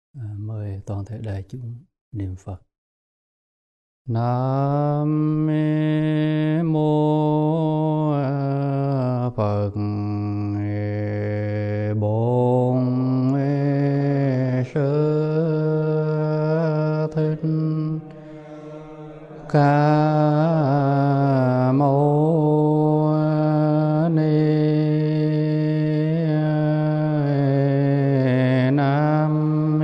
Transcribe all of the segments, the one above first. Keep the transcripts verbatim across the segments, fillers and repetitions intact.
À, mời toàn thể đại chúng niệm Phật. Nam mô Phật Bổn Sư Thích Ca Mâu Ni Nam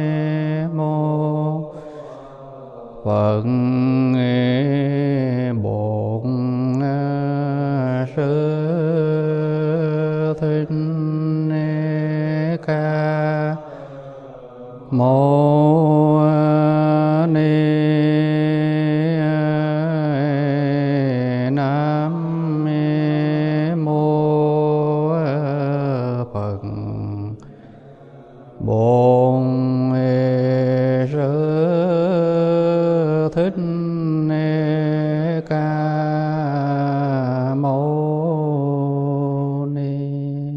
mô Phật Bổn Sư Thích Ca Mâu Ni Nam mô Phật Bổn Sư Thích Ca Mâu Ni.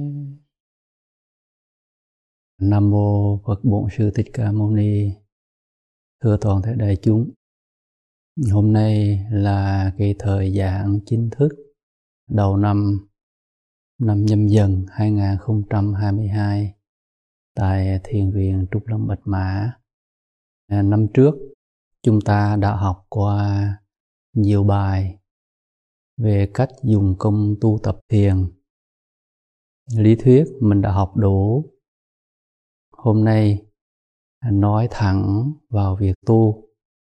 Nam mô Phật Bổn Sư Thích Ca Mâu Ni. Thưa toàn thể đại chúng, hôm nay là cái thời giảng chính thức đầu năm năm Nhâm Dần hai nghìn không trăm hai mươi hai tại Thiền viện Trúc Lâm Bạch Mã. À, năm trước chúng ta đã học qua nhiều bài về cách dùng công tu tập thiền. Lý thuyết mình đã học đủ. Hôm nay nói thẳng vào việc tu,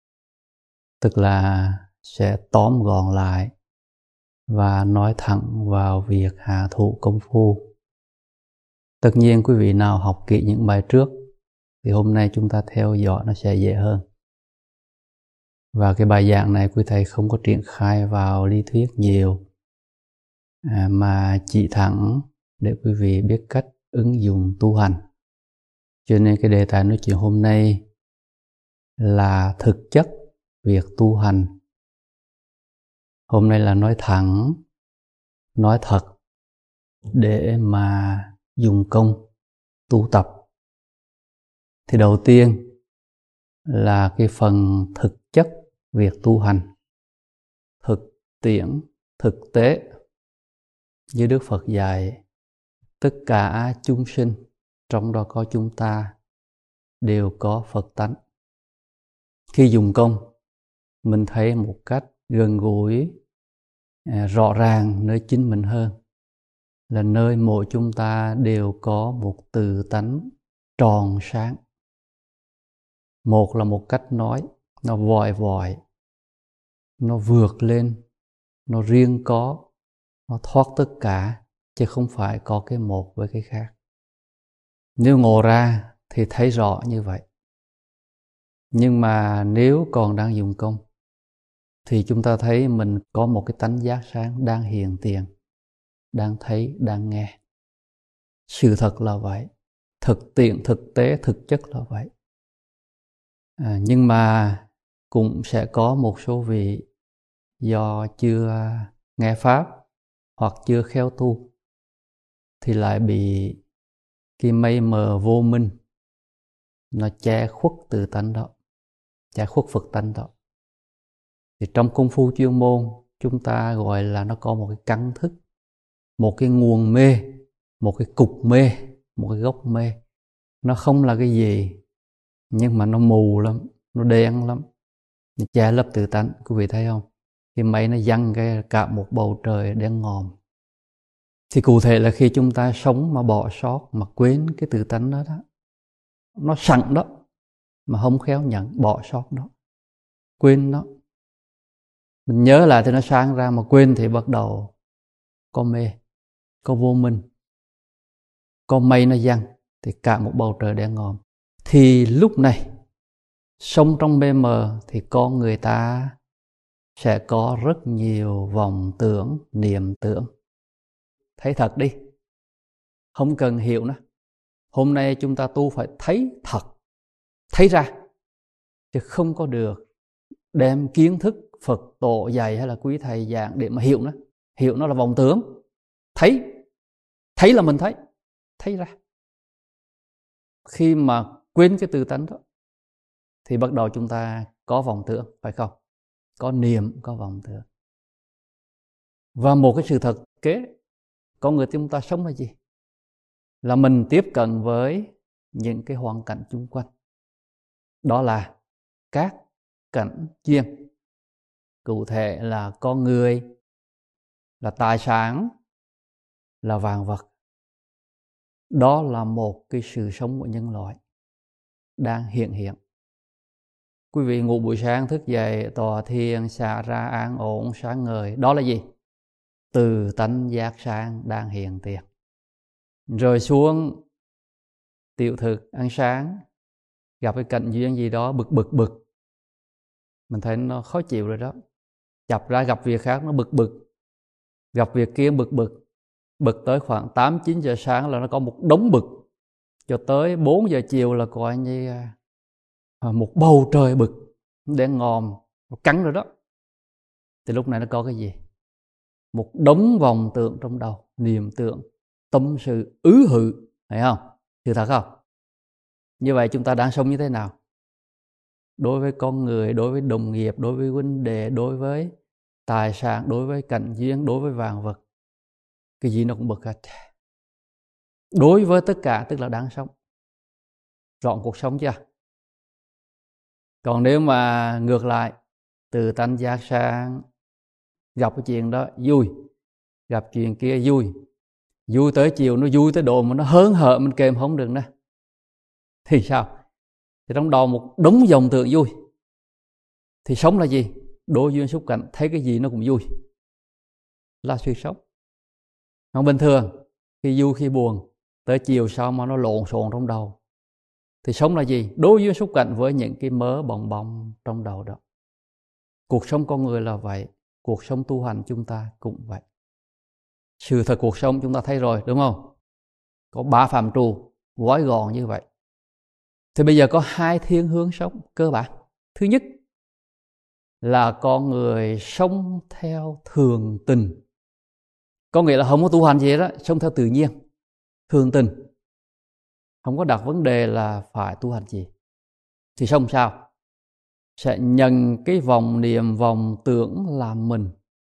tức là sẽ tóm gọn lại và nói thẳng vào việc hạ thủ công phu. Tất nhiên quý vị nào học kỹ những bài trước thì hôm nay chúng ta theo dõi nó sẽ dễ hơn. Và cái bài giảng này quý thầy không có triển khai vào lý thuyết nhiều, à, mà chỉ thẳng để quý vị biết cách ứng dụng tu hành. Cho nên cái đề tài nói chuyện hôm nay là thực chất việc tu hành. Hôm nay là nói thẳng, nói thật để mà dùng công tu tập. Thì đầu tiên là cái phần thực chất việc tu hành, thực tiễn, thực tế. Như Đức Phật dạy, tất cả chúng sinh, trong đó có chúng ta, đều có Phật tánh. Khi dùng công, mình thấy một cách gần gũi, rõ ràng nơi chính mình hơn, là nơi mỗi chúng ta đều có một tự tánh tròn sáng. Một là một cách nói, nó vòi vòi, nó vượt lên, nó riêng có, nó thoát tất cả, chứ không phải có cái một với cái khác. Nếu ngộ ra thì thấy rõ như vậy. Nhưng mà nếu còn đang dùng công thì chúng ta thấy mình có một cái tánh giác sáng đang hiện tiền, đang thấy, đang nghe. Sự thật là vậy, thực tiễn, thực tế, thực chất là vậy. À, nhưng mà cũng sẽ có một số vị do chưa nghe Pháp hoặc chưa khéo tu thì lại bị cái mây mờ vô minh nó che khuất tự tánh đó, che khuất Phật tánh đó. Thì trong công phu chuyên môn chúng ta gọi là nó có một cái căn thức, một cái nguồn mê, một cái cục mê, một cái gốc mê. Nó không là cái gì, nhưng mà nó mù lắm, nó đen lắm, nó che lấp tự tánh. Quý vị thấy không? Cái mây nó giăng cái cả một bầu trời đen ngòm. Thì cụ thể là khi chúng ta sống mà bỏ sót, mà quên cái tự tánh đó đó, nó sẵn đó, mà không khéo nhận, bỏ sót nó, quên nó. Mình nhớ lại thì nó sáng ra, mà quên thì bắt đầu có mê, có vô minh, có mây nó giăng, thì cả một bầu trời đen ngòm. Thì lúc này sống trong mê mờ thì con người ta sẽ có rất nhiều vọng tưởng, niệm tưởng. Thấy thật đi, không cần hiểu nữa. Hôm nay chúng ta tu phải thấy thật, thấy ra, chứ không có được đem kiến thức Phật tổ dạy hay là quý thầy giảng để mà hiểu nó. Hiểu nó là vọng tưởng. Thấy, thấy là mình thấy, thấy ra. Khi mà quên cái tự tánh đó, thì bắt đầu chúng ta có vọng tưởng, phải không? Có niệm, có vọng tưởng. Và một cái sự thật kế, con người chúng ta sống là gì? Là mình tiếp cận với những cái hoàn cảnh xung quanh. Đó là các cảnh duyên. Cụ thể là con người, là tài sản, là vạn vật. Đó là một cái sự sống của nhân loại đang hiện hiện. Quý vị ngủ buổi sáng thức dậy, tọa thiền, xả ra an ổn, sáng ngời. Đó là gì? Từ tánh giác sáng đang hiện tiền. Rồi xuống tiểu thực, ăn sáng, gặp cái cảnh duyên gì đó bực bực bực. Mình thấy nó khó chịu rồi đó. Chập ra gặp việc khác nó bực bực. Gặp việc kia bực bực. Bực tới khoảng tám chín giờ sáng là nó có một đống bực. Cho tới bốn giờ chiều là coi như một bầu trời bực. Để ngòm, nó cắn rồi đó. Thì lúc này nó có cái gì? Một đống vòng tượng trong đầu, niệm tượng, tâm sự ứ hự, thấy không? Sự thật không? Như vậy chúng ta đang sống như thế nào? Đối với con người, đối với đồng nghiệp, đối với huynh đệ, đối với tài sản, đối với cảnh duyên, đối với vạn vật, cái gì nó cũng bực hết. Đối với tất cả tức là đáng sống. Rọn cuộc sống chưa? Còn nếu mà ngược lại, từ tánh giác sáng, gặp cái chuyện đó vui, gặp chuyện kia vui, vui tới chiều nó vui tới độ mà nó hớn hở mình kèm không được nữa, thì sao? Thì trong đầu một đống dòng tượng vui. Thì sống là gì? Đối duyên xúc cảnh, thấy cái gì nó cũng vui, là sự sống. Còn bình thường, khi vui khi buồn, tới chiều sau mà nó lộn xộn trong đầu, thì sống là gì? Đối duyên xúc cảnh với những cái mớ bồng bong trong đầu đó. Cuộc sống con người là vậy, cuộc sống tu hành chúng ta cũng vậy. Sự thật cuộc sống chúng ta thấy rồi, đúng không? Có ba phạm trù gói gọn như vậy. Thì bây giờ có hai thiên hướng sống cơ bản. Thứ nhất là con người sống theo thường tình. Có nghĩa là không có tu hành gì đó, sống theo tự nhiên, thường tình. Không có đặt vấn đề là phải tu hành gì. Thì sống sao? Sẽ nhận cái vòng niệm, vòng tưởng làm mình.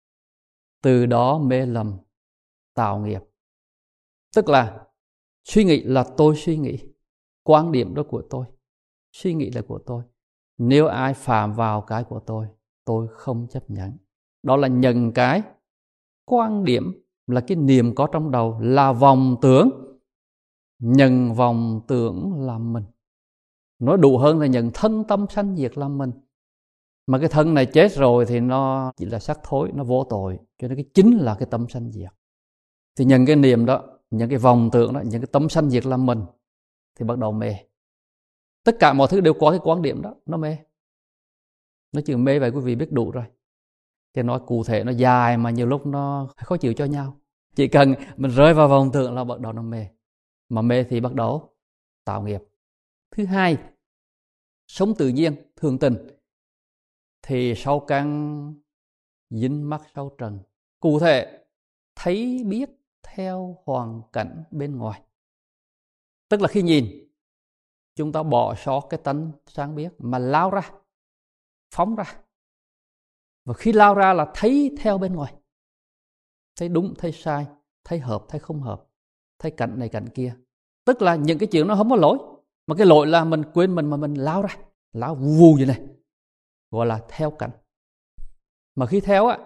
Từ đó mê lầm, tạo nghiệp. Tức là suy nghĩ là tôi suy nghĩ, quan điểm đó của tôi, suy nghĩ là của tôi. Nếu ai phạm vào cái của tôi, tôi không chấp nhận. Đó là nhận cái quan điểm, là cái niệm có trong đầu, là vòng tưởng. Nhận vòng tưởng làm mình. Nói đủ hơn là nhận thân tâm sanh diệt làm mình. Mà cái thân này chết rồi thì nó chỉ là xác thối, nó vô tội. Cho nên cái chính là cái tâm sanh diệt. Thì nhận cái niệm đó, những cái vòng tưởng đó, những cái tâm sanh diệt làm mình, thì bắt đầu mê. Tất cả mọi thứ đều có cái quan điểm đó, nó mê. Nói chuyện mê vậy quý vị biết đủ rồi. Cái nói cụ thể nó dài mà nhiều lúc nó khó chịu cho nhau. Chỉ cần mình rơi vào vòng tưởng là bắt đầu nó mê. Mà mê thì bắt đầu tạo nghiệp. Thứ hai, sống tự nhiên, thường tình, thì sau căn dính mắc sau trần. Cụ thể, thấy biết theo hoàn cảnh bên ngoài. Tức là khi nhìn, chúng ta bỏ sót cái tánh sáng biết mà lao ra, phóng ra. Và khi lao ra là thấy theo bên ngoài. Thấy đúng, thấy sai, thấy hợp, thấy không hợp, thấy cảnh này cảnh kia. Tức là những cái chuyện nó không có lỗi, mà cái lỗi là mình quên mình mà mình lao ra, lao vù như này, gọi là theo cảnh. Mà khi theo á,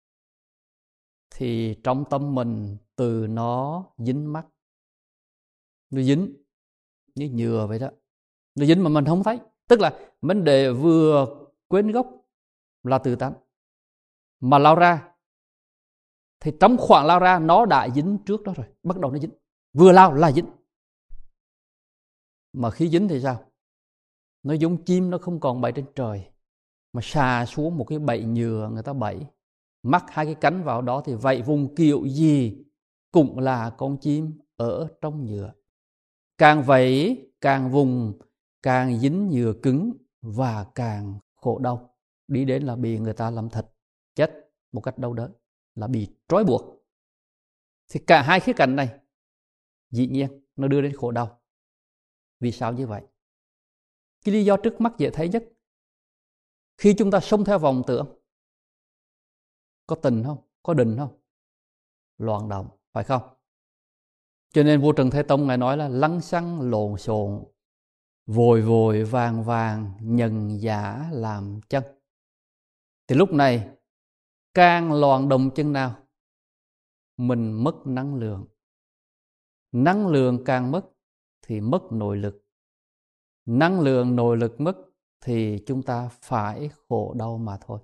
thì trong tâm mình từ nó dính mắc. Nó dính như nhựa vậy đó. Nó dính mà mình không thấy. Tức là vấn đề vừa quên gốc là tự tánh, mà lao ra thì trong khoảng lao ra nó đã dính trước đó rồi. Bắt đầu nó dính. Vừa lao là dính. Mà khi dính thì sao? Nó giống chim nó không còn bay trên trời, mà xà xuống một cái bẫy nhựa người ta bẫy, mắc hai cái cánh vào đó thì vậy vùng kiểu gì cũng là con chim ở trong nhựa. Càng vậy càng vùng, càng dính nhựa cứng và càng khổ đau. Đi đến là bị người ta làm thịt, chết một cách đau đớn, là bị trói buộc. Thì cả hai khía cạnh này dĩ nhiên nó đưa đến khổ đau. Vì sao như vậy? Cái lý do trước mắt dễ thấy nhất, khi chúng ta sống theo vọng tưởng, có tình không? Có định không? Loạn động, phải không? Cho nên vua Trần Thế Tông ngài nói là lăng xăng lộn xộn, vội vội vàng vàng, nhân giả làm chân. Thì lúc này càng loạn động chân nào, mình mất năng lượng. Năng lượng càng mất thì mất nội lực. Năng lượng nội lực mất thì chúng ta phải khổ đau mà thôi.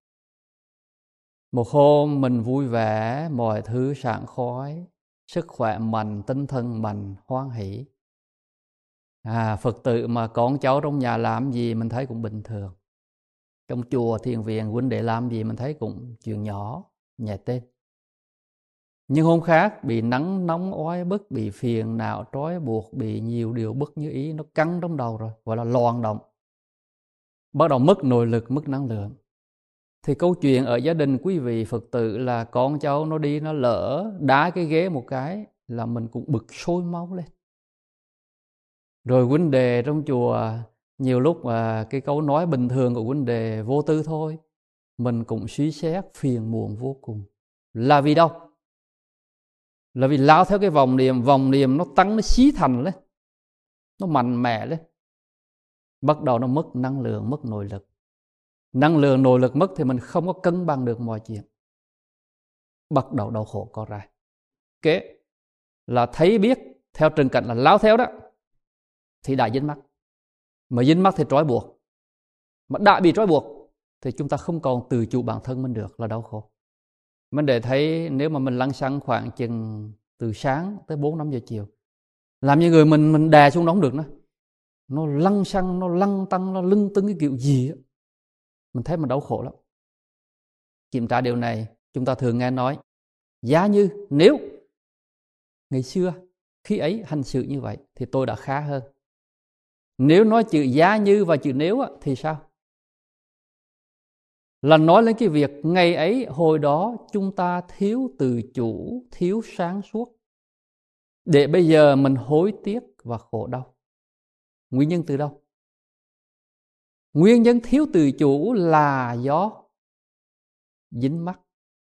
Một hôm mình vui vẻ, mọi thứ sảng khoái, sức khỏe mạnh, tinh thần mạnh, hoan hỷ. À, Phật tử mà con cháu trong nhà làm gì mình thấy cũng bình thường. Trong chùa, thiền viện, huynh đệ làm gì mình thấy cũng chuyện nhỏ, nhẹ tên. Nhưng hôm khác bị nắng nóng oái bức, bị phiền não trói buộc, bị nhiều điều bất như ý, nó căng trong đầu rồi, gọi là loạn động. Bắt đầu mất nội lực, mất năng lượng. Thì câu chuyện ở gia đình quý vị Phật tử là con cháu nó đi nó lỡ đá cái ghế một cái là mình cũng bực sôi máu lên. Rồi huynh đệ trong chùa nhiều lúc mà cái câu nói bình thường của huynh đệ vô tư thôi, mình cũng suy xét phiền muộn vô cùng. Là vì đâu? Là vì lao theo cái vòng niệm, vòng niệm nó tăng, nó xí thành lên, nó mạnh mẽ lên. Bắt đầu nó mất năng lượng, mất nội lực. Năng lượng nội lực mất thì mình không có cân bằng được mọi chuyện. Bắt đầu đau khổ co rai. Kế là thấy biết theo trình cảnh là lao theo đó thì đã dính mắc. Mà dính mắc thì trói buộc. Mà đã bị trói buộc thì chúng ta không còn tự chủ bản thân mình được, là đau khổ. Mình để thấy nếu mà mình lăn xăng khoảng chừng từ sáng tới bốn năm giờ chiều, làm như người mình mình đè xuống nóng được nó. Nó lăn xăng, nó lăn tăng, nó lưng tưng cái kiểu gì á. Mình thấy mình đau khổ lắm. Kiểm tra điều này, chúng ta thường nghe nói, giá như nếu ngày xưa khi ấy hành xử như vậy thì tôi đã khá hơn. Nếu nói chữ giá như và chữ nếu á, thì sao? Là nói lên cái việc ngày ấy, hồi đó chúng ta thiếu tự chủ, thiếu sáng suốt. Để bây giờ mình hối tiếc và khổ đau. Nguyên nhân từ đâu? Nguyên nhân thiếu tự chủ là do dính mắc.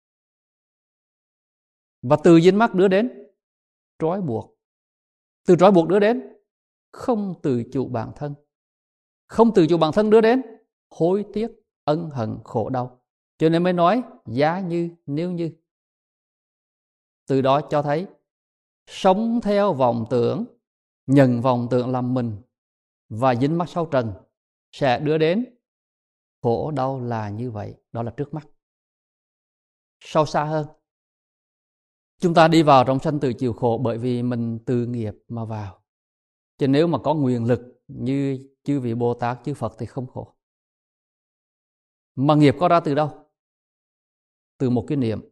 Và từ dính mắc đưa đến trói buộc. Từ trói buộc đưa đến không tự chủ bản thân. Không tự chủ bản thân đưa đến hối tiếc, ân hận, khổ đau. Cho nên mới nói giá như, nếu như. Từ đó cho thấy sống theo vọng tưởng, nhận vọng tưởng làm mình và dính mắc sau trần sẽ đưa đến khổ đau là như vậy. Đó là trước mắt. Sâu xa hơn, chúng ta đi vào trong sanh tử chịu khổ bởi vì mình từ nghiệp mà vào. Chứ nếu mà có nguyện lực như chư vị Bồ Tát, chư Phật thì không khổ. Mà nghiệp có ra từ đâu? Từ một cái niệm.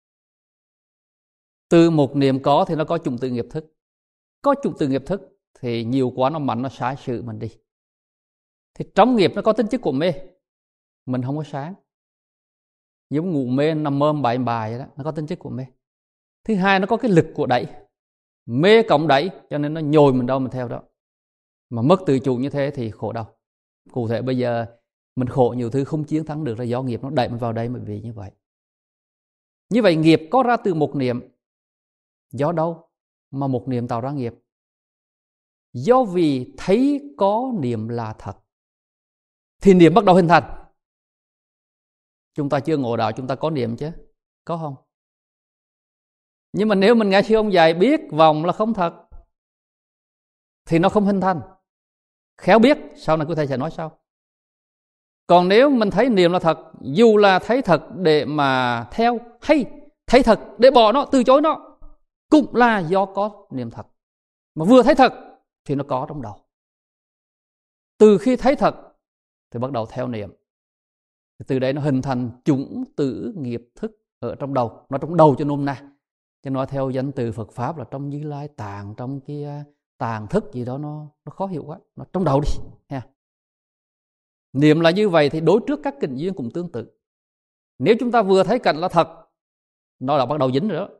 Từ một niệm có thì nó có chủng tử nghiệp thức. Có chủng tử nghiệp thức thì nhiều quá nó mạnh, nó sai sự mình đi. Thì trong nghiệp nó có tính chất của mê, mình không có sáng. Giống ngủ mê nằm mơ bậy bài đó, nó có tính chất của mê. Thứ hai, nó có cái lực của đẩy. Mê cộng đẩy cho nên nó nhồi mình đâu mình theo đó. Mà mất tự chủ như thế thì khổ đau. Cụ thể bây giờ mình khổ nhiều thứ không chiến thắng được là do nghiệp nó đẩy mình vào đây mà vì như vậy. Như vậy nghiệp có ra từ một niệm. Do đâu mà một niệm tạo ra nghiệp? Do vì thấy có niệm là thật thì niệm bắt đầu hình thành. Chúng ta chưa ngộ đạo, chúng ta có niệm chứ, có không? Nhưng mà nếu mình nghe sư ông dạy biết vòng là không thật thì nó không hình thành. Khéo biết, sau này quý thầy sẽ nói sau. Còn nếu mình thấy niệm là thật, dù là thấy thật để mà theo hay thấy thật để bỏ nó, từ chối nó, cũng là do có niệm thật. Mà vừa thấy thật thì nó có trong đầu. Từ khi thấy thật thì bắt đầu theo niệm. Từ đấy nó hình thành chủng tử nghiệp thức ở trong đầu. Nó trong đầu cho nôm na. Chứ nói theo danh từ Phật Pháp là trong Như Lai tạng, trong cái tạng thức gì đó nó, nó khó hiểu quá. Nó trong đầu đi. Ha. Niệm là như vậy thì đối trước các kinh duyên cũng tương tự. Nếu chúng ta vừa thấy cảnh là thật, nó là bắt đầu dính rồi đó.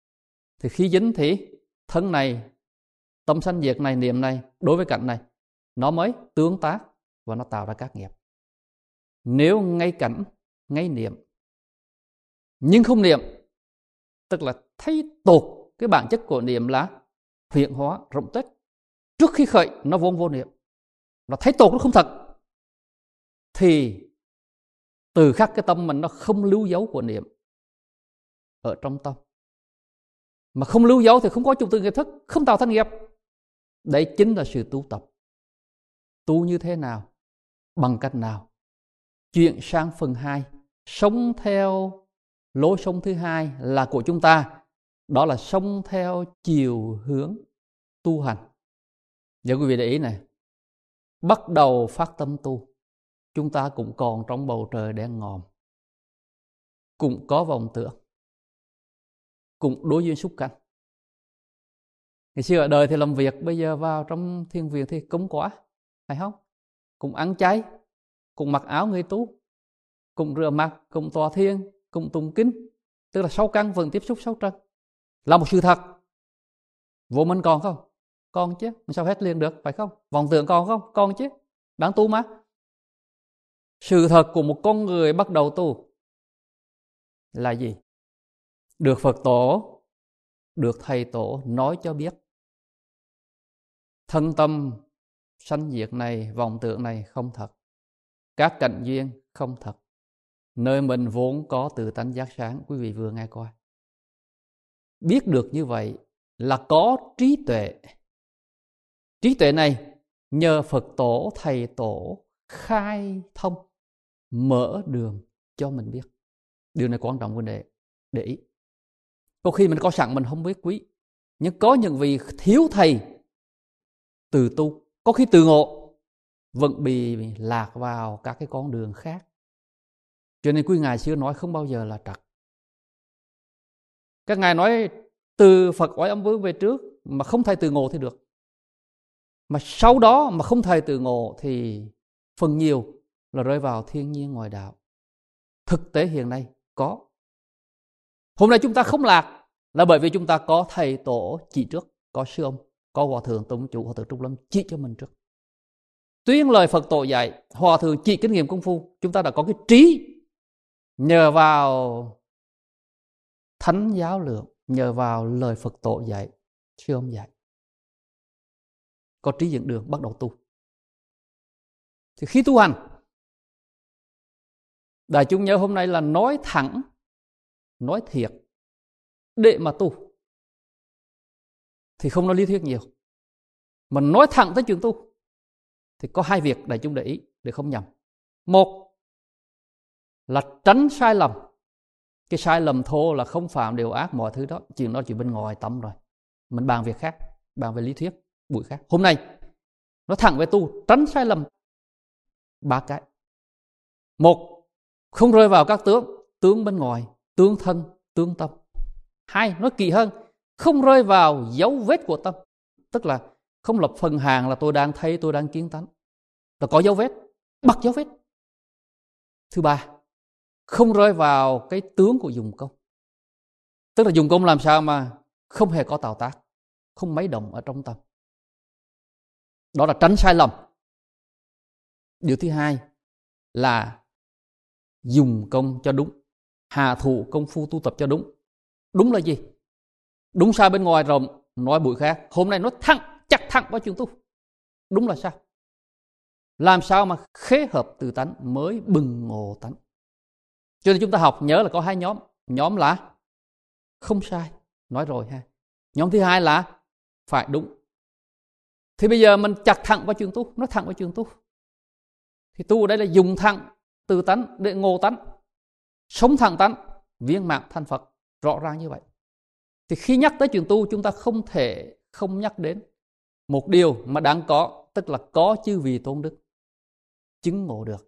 Thì khi dính thì thân này, tâm sanh diệt này, niệm này đối với cảnh này nó mới tương tác và nó tạo ra các nghiệp. Nếu ngay cảnh, ngay niệm nhưng không niệm, tức là thấy tột cái bản chất của niệm là huyễn hóa rộng tích. Trước khi khởi nó vốn vô niệm, nó thấy tột nó không thật, thì từ khắc cái tâm mình nó không lưu dấu của niệm ở trong tâm. Mà không lưu dấu thì không có chủng tử nghiệp thức, không tạo thành nghiệp. Đấy chính là sự tu tập. Tu như thế nào? Bằng cách nào? Chuyển sang phần hai, sống theo lối sống thứ hai là của chúng ta, đó là sống theo chiều hướng tu hành. Giờ quý vị để ý này, bắt đầu phát tâm tu, chúng ta cũng còn trong bầu trời đen ngòm, cũng có vọng tưởng, cũng đối duyên xúc cảnh. Ngày xưa ở đời thì làm việc, bây giờ vào trong thiền viện thì cúng quả, phải không? Cũng ăn chay, cũng mặc áo người tu, cũng rửa mặt, cũng tọa thiền, cũng tụng kinh, tức là sáu căn vẫn tiếp xúc sáu trần, là một sự thật. Vô minh còn không? Còn chứ, sao hết liền được, phải không? Vọng tưởng còn không? Còn chứ, đáng tu mà. Sự thật của một con người bắt đầu tu là gì? Được Phật tổ, được thầy tổ nói cho biết thân tâm sanh diệt này, vọng tưởng này không thật, các cảnh duyên không thật, nơi mình vốn có tự tánh giác sáng. Quý vị vừa nghe coi, biết được như vậy là có trí tuệ. Trí tuệ này nhờ Phật tổ, thầy tổ khai thông, mở đường cho mình biết. Điều này quan trọng vấn đề để ý. Có khi mình có sẵn mình không biết quý, nhưng có những vị thiếu thầy từ tu, có khi từ ngộ, vẫn bị lạc vào các cái con đường khác. Cho nên quý ngài xưa nói không bao giờ là trật. Các ngài nói từ Phật Oai Âm Vương về trước mà không thầy từ ngộ thì được, mà sau đó mà không thầy từ ngộ thì phần nhiều là rơi vào thiên nhiên ngoài đạo. Thực tế hiện nay có. Hôm nay chúng ta không lạc là bởi vì chúng ta có thầy tổ chỉ trước, có sư ông, có Hòa Thượng Tông Chủ, Hòa Thượng Trúc Lâm chỉ cho mình trước. Tuyên lời Phật tổ dạy, Hòa Thượng chỉ kinh nghiệm công phu, chúng ta đã có cái trí nhờ vào thánh giáo lượng, nhờ vào lời Phật tổ dạy, sư ông dạy, có trí dẫn đường bắt đầu tu. Thì khi tu hành, đại chúng nhớ hôm nay là nói thẳng, nói thiệt để mà tu, thì không nói lý thuyết nhiều, mà nói thẳng tới chuyện tu. Thì có hai việc đại chúng để ý để không nhầm. Một là tránh sai lầm. Cái sai lầm thô là không phạm điều ác, mọi thứ đó, chuyện đó chuyện bên ngoài tâm rồi. Mình bàn việc khác, bàn về lý thuyết buổi khác. Hôm nay nói thẳng về tu, tránh sai lầm ba cái. Một, không rơi vào các tướng, tướng bên ngoài, tướng thân, tướng tâm. Hai, nói kỹ hơn, không rơi vào dấu vết của tâm. Tức là không lập phần hàng là tôi đang thấy, tôi đang kiến tánh, là có dấu vết, bắt dấu vết. Thứ ba, không rơi vào cái tướng của dùng công. Tức là dùng công làm sao mà không hề có tạo tác, không mấy động ở trong tâm. Đó là tránh sai lầm. Điều thứ hai là dùng công cho đúng, hạ thủ công phu tu tập cho đúng. Đúng là gì? Đúng sai bên ngoài rộng, nói buổi khác. Hôm nay nói thẳng, chắc thẳng vào chuyện tu. Đúng là sao? Làm sao mà khế hợp từ tánh mới bừng ngộ tánh. Cho nên chúng ta học nhớ là có hai nhóm. Nhóm là không sai, nói rồi ha. Nhóm thứ hai là phải đúng. Thì bây giờ mình chặt thẳng vào chuyện tu, nói thẳng vào chuyện tu. Thì tu ở đây là dùng thẳng từ tánh để ngộ tánh, sống thẳng tánh, viên mãn thành Phật. Rõ ràng như vậy. Thì khi nhắc tới chuyện tu, chúng ta không thể không nhắc đến một điều mà đáng có, tức là có chư vị tôn đức chứng ngộ được.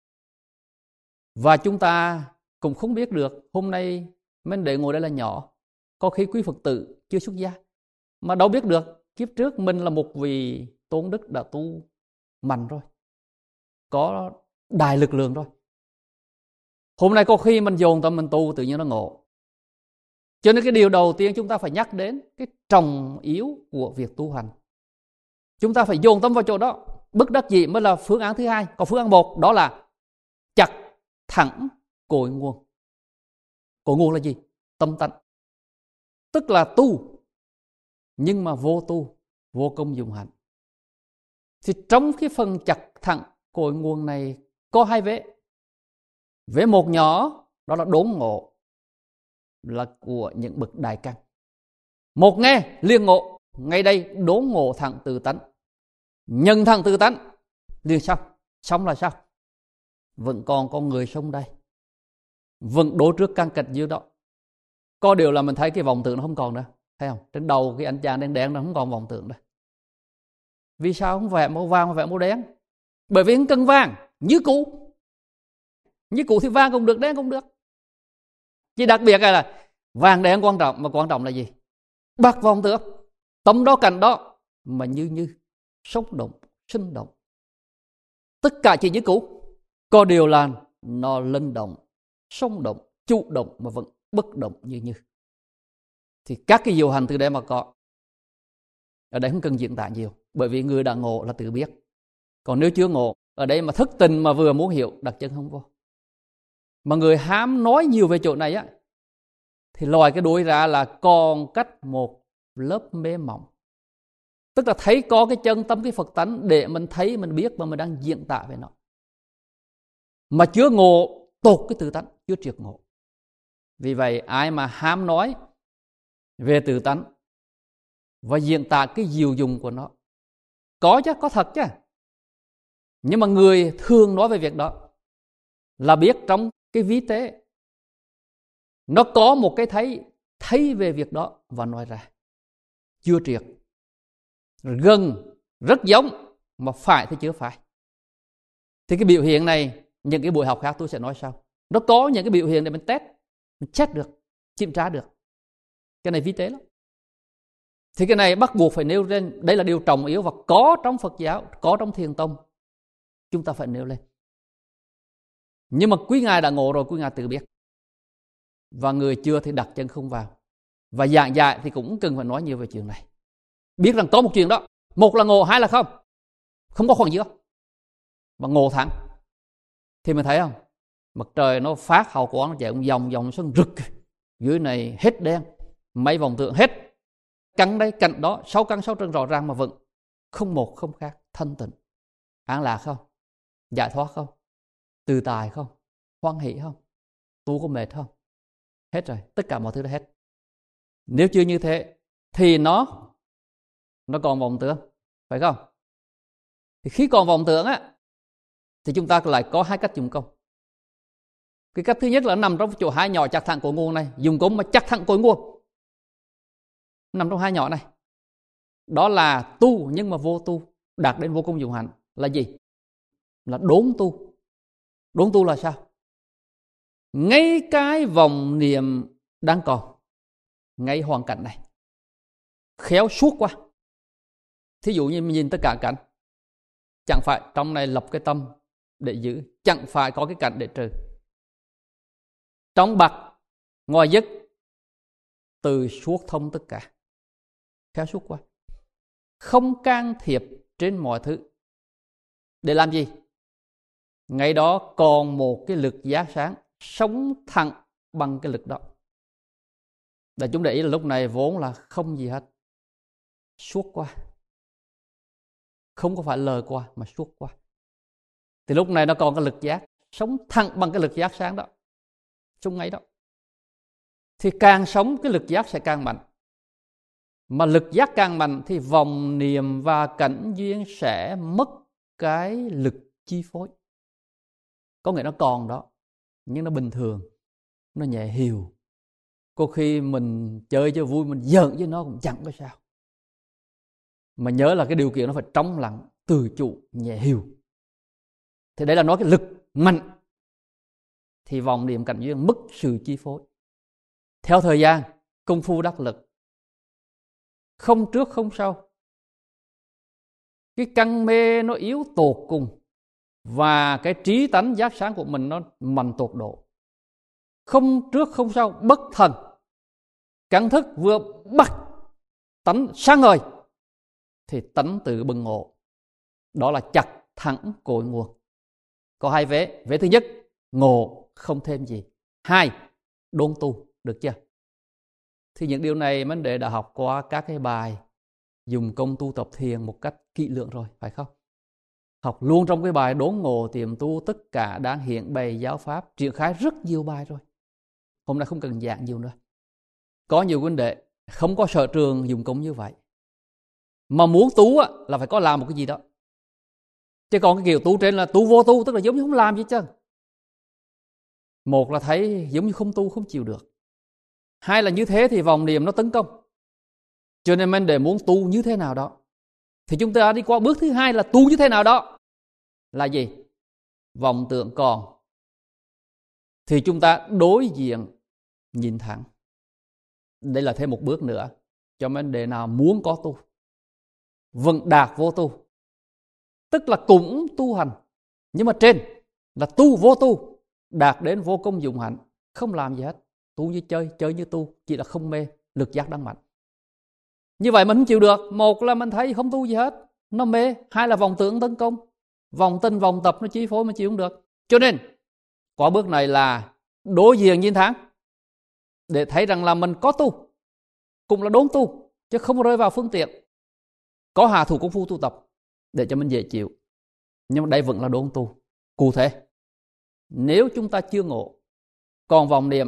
Và chúng ta cũng không biết được, hôm nay mình để ngồi đây là nhỏ, có khi quý Phật tử chưa xuất gia, mà đâu biết được kiếp trước mình là một vị tôn đức đã tu mạnh rồi, có đại lực lượng rồi. Hôm nay có khi mình dồn tâm mình tu tự nhiên nó ngộ. Cho nên cái điều đầu tiên chúng ta phải nhắc đến cái trọng yếu của việc tu hành. Chúng ta phải dồn tâm vào chỗ đó. bất đắc dĩ mới là phương án thứ hai. Còn phương án một đó là chặt thẳng cội nguồn. Cội nguồn là gì? Tâm tánh. Tức là tu nhưng mà vô tu, vô công dụng hạnh. Thì trong cái phần chặt thẳng cội nguồn này có hai vế. Vế một nhỏ đó là đốn ngộ, là của những bậc đại căn. Một nghe liền ngộ, ngay đây đốn ngộ thẳng tự tánh, nhận thẳng tự tánh liền xong. Xong là sao? Vẫn còn con người sống đây, vẫn đổ trước căn cách dưới đó. Có điều là mình thấy cái vọng tưởng nó không còn nữa, thấy không? Trên đầu cái anh chàng đen đen nó không còn vọng tưởng nữa. Vì sao không vẽ màu vàng mà vẽ màu đen? Bởi vì không cần vàng như cũ. Như cũ thì vàng cũng được, đen cũng được. Chỉ đặc biệt là vàng đen quan trọng, mà quan trọng là gì? Bác vọng tưởng, tâm đó cảnh đó mà như như sống động, sinh động. Tất cả chỉ như cũ, có điều là nó linh động, sống động, chủ động mà vẫn bất động như như. Thì các cái diệu hành từ đây mà có. Ở đây không cần diễn tả nhiều, bởi vì người đã ngộ là tự biết. Còn nếu chưa ngộ, ở đây mà thức tình mà vừa muốn hiểu, đặt chân không vô. Mà người hám nói nhiều về chỗ này á, thì lòi cái đuôi ra là còn cách một lớp mê mỏng. Tức là thấy có cái chân tâm cái Phật tánh để mình thấy, mình biết mà mình đang diễn tả về nó. Mà chưa ngộ tột cái tự tánh, chưa triệt ngộ. Vì vậy ai mà hám nói về tự tánh và diễn tả cái diệu dụng của nó, có chứ, có thật chứ. Nhưng mà người thường nói về việc đó là biết trong cái ví tế nó có một cái thấy, thấy về việc đó và nói ra. Chưa triệt. Gần, rất giống, mà phải thì chưa phải. Thì cái biểu hiện này, những cái buổi học khác tôi sẽ nói sau. Nó có những cái biểu hiện để mình test, mình check được, kiểm tra được. Cái này vi tế lắm. Thì cái này bắt buộc phải nêu lên. Đây là điều trọng yếu và có trong Phật giáo, có trong Thiền tông. Chúng ta phải nêu lên. Nhưng mà quý ngài đã ngộ rồi, quý ngài tự biết. Và người chưa thì đặt chân không vào. Và giảng dạy thì cũng cần phải nói nhiều về chuyện này. Biết rằng có một chuyện đó. Một là ngộ, hai là không. Không có khoảng giữa. Và ngộ thẳng. Thì mình thấy không? Mặt trời nó phát hào quang, nó chạy một vòng vòng sân rực. Dưới này hết đen. Mấy vòng tượng hết. Căn đây, cạnh đó, sáu căn sáu trần rõ ràng mà vẫn không một không khác, thanh tịnh. An lạc không? Giải thoát không? Tự tại không? Hoan hỷ không? Tu có mệt không? Hết rồi, tất cả mọi thứ đã hết. Nếu chưa như thế thì nó nó còn vọng tưởng, phải không? Thì khi còn vọng tưởng á, thì chúng ta lại có hai cách dùng công. Cái cách thứ nhất là nằm trong chỗ hai nhỏ chặt thẳng cội nguồn này, dùng công mà chặt thẳng cội nguồn. Nằm trong hai nhỏ này. Đó là tu nhưng mà vô tu, đạt đến vô công dụng hạnh. Là gì? Là đốn tu. Đốn tu là sao? Ngay cái vòng niệm đang còn, ngay hoàn cảnh này, khéo suốt qua. Thí dụ như mình nhìn tất cả cảnh, chẳng phải trong này lập cái tâm để giữ, chẳng phải có cái cảnh để trừ. Trong bạc, ngoài dứt, từ suốt thông tất cả, khéo suốt qua. Không can thiệp trên mọi thứ. Để làm gì? Ngay đó còn một cái lực giác sáng, sống thẳng bằng cái lực đó. Để chúng để ý là lúc này vốn là không gì hết. Suốt qua. Không có phải lời qua mà suốt qua. Thì lúc này nó còn cái lực giác, sống thẳng bằng cái lực giác sáng đó. Trong ngay đó. Thì càng sống cái lực giác sẽ càng mạnh. Mà lực giác càng mạnh thì vòng niệm và cảnh duyên sẽ mất cái lực chi phối. Có nghĩa nó còn đó, nhưng nó bình thường, nó nhẹ hiều. Có khi mình chơi cho vui, mình giỡn với nó cũng chẳng có sao. Mà nhớ là cái điều kiện nó phải trong lặng, từ chủ, nhẹ hiều. Thì đấy là nói cái lực mạnh. Thì vòng niệm cảnh duyên mất sự chi phối. Theo thời gian, công phu đắc lực. Không trước không sau. Cái căn mê nó yếu tột cùng. Và cái trí tánh giác sáng của mình nó mạnh tột độ. Không trước không sau, bất thần. Căn thức vừa bắt tánh sáng ngời thì tánh tự bừng ngộ. đó là chặt thẳng cội nguồn. Có hai vế. Vế thứ nhất, ngộ không thêm gì. Hai, đốn tu. Được chưa? Thì những điều này Minh Đệ đã học qua các cái bài dùng công tu tập thiền một cách kỹ lưỡng rồi, phải không? Học luôn trong cái bài đốn ngộ tiệm tu tất cả đáng hiện bày giáo pháp, triển khai rất nhiều bài rồi. Hôm nay không cần giảng nhiều nữa. Có nhiều vấn đề không có sở trường dùng công như vậy, mà muốn tu á, là phải có làm một cái gì đó. Chứ còn cái kiểu tu trên là tu vô tu, tức là giống như không làm gì chứ. Một là thấy giống như không tu, không chịu được. Hai là như thế thì vòng niệm nó tấn công. Cho nên mình để muốn tu như thế nào đó, thì chúng ta đi qua bước thứ hai là tu như thế nào đó. Là gì? Vọng tưởng còn thì chúng ta đối diện nhìn thẳng. Đây là thêm một bước nữa cho vấn đề nào muốn có tu, vẫn đạt vô tu, tức là cũng tu hành, nhưng mà trên là tu vô tu, đạt đến vô công dụng hạnh, không làm gì hết, tu như chơi, chơi như tu, chỉ là không mê, lực giác đang mạnh. Như vậy mình không chịu được. Một là mình thấy không tu gì hết, nó mê. Hai là vọng tưởng tấn công, vòng tinh vòng tập nó chi phối, mình chịu không được. Cho nên qua bước này là đối diện nhìn thẳng, để thấy rằng là mình có tu, cũng là đốn tu, chứ không rơi vào phương tiện có hạ thủ công phu tu tập để cho mình dễ chịu. Nhưng mà đây vẫn là đốn tu. Cụ thể, nếu chúng ta chưa ngộ, còn vọng niệm,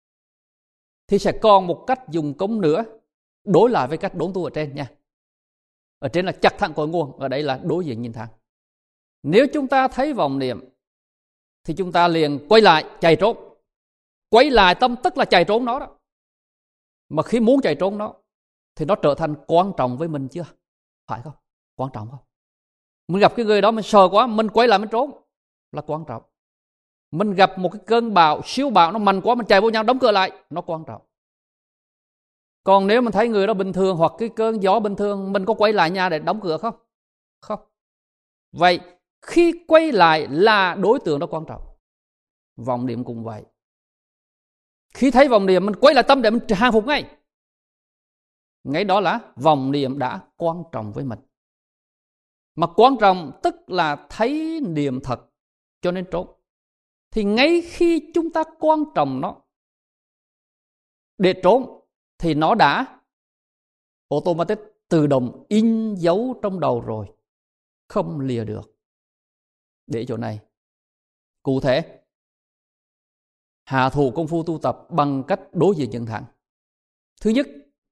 thì sẽ còn một cách dùng công nữa đối lại với cách đốn tu ở trên nha. Ở trên là chặt thẳng cội nguồn, ở đây là đối diện nhìn thẳng. Nếu chúng ta thấy vọng niệm thì chúng ta liền quay lại chạy trốn. Quay lại tâm tức là chạy trốn nó đó. Mà khi muốn chạy trốn nó thì nó trở thành quan trọng với mình chưa? Phải không? Quan trọng không? Mình gặp cái người đó mình sợ quá, mình quay lại mình trốn là quan trọng. Mình gặp một cái cơn bão, siêu bão nó mạnh quá, mình chạy vô nhau đóng cửa lại, nó quan trọng. Còn nếu mình thấy người đó bình thường hoặc cái cơn gió bình thường, mình có quay lại nhà để đóng cửa không? Không. Vậy khi quay lại là đối tượng đó quan trọng. Vọng niệm cũng vậy. Khi thấy vọng niệm mình quay lại tâm để mình hàng phục ngay. Ngay đó là vọng niệm đã quan trọng với mình. Mà quan trọng tức là thấy niệm thật cho nên trốn. Thì ngay khi chúng ta quan trọng nó để trốn thì nó đã automatic tự động in dấu trong đầu rồi, không lìa được. Để chỗ này cụ thể, hạ thủ công phu tu tập bằng cách đối diện nhận thẳng. Thứ nhất,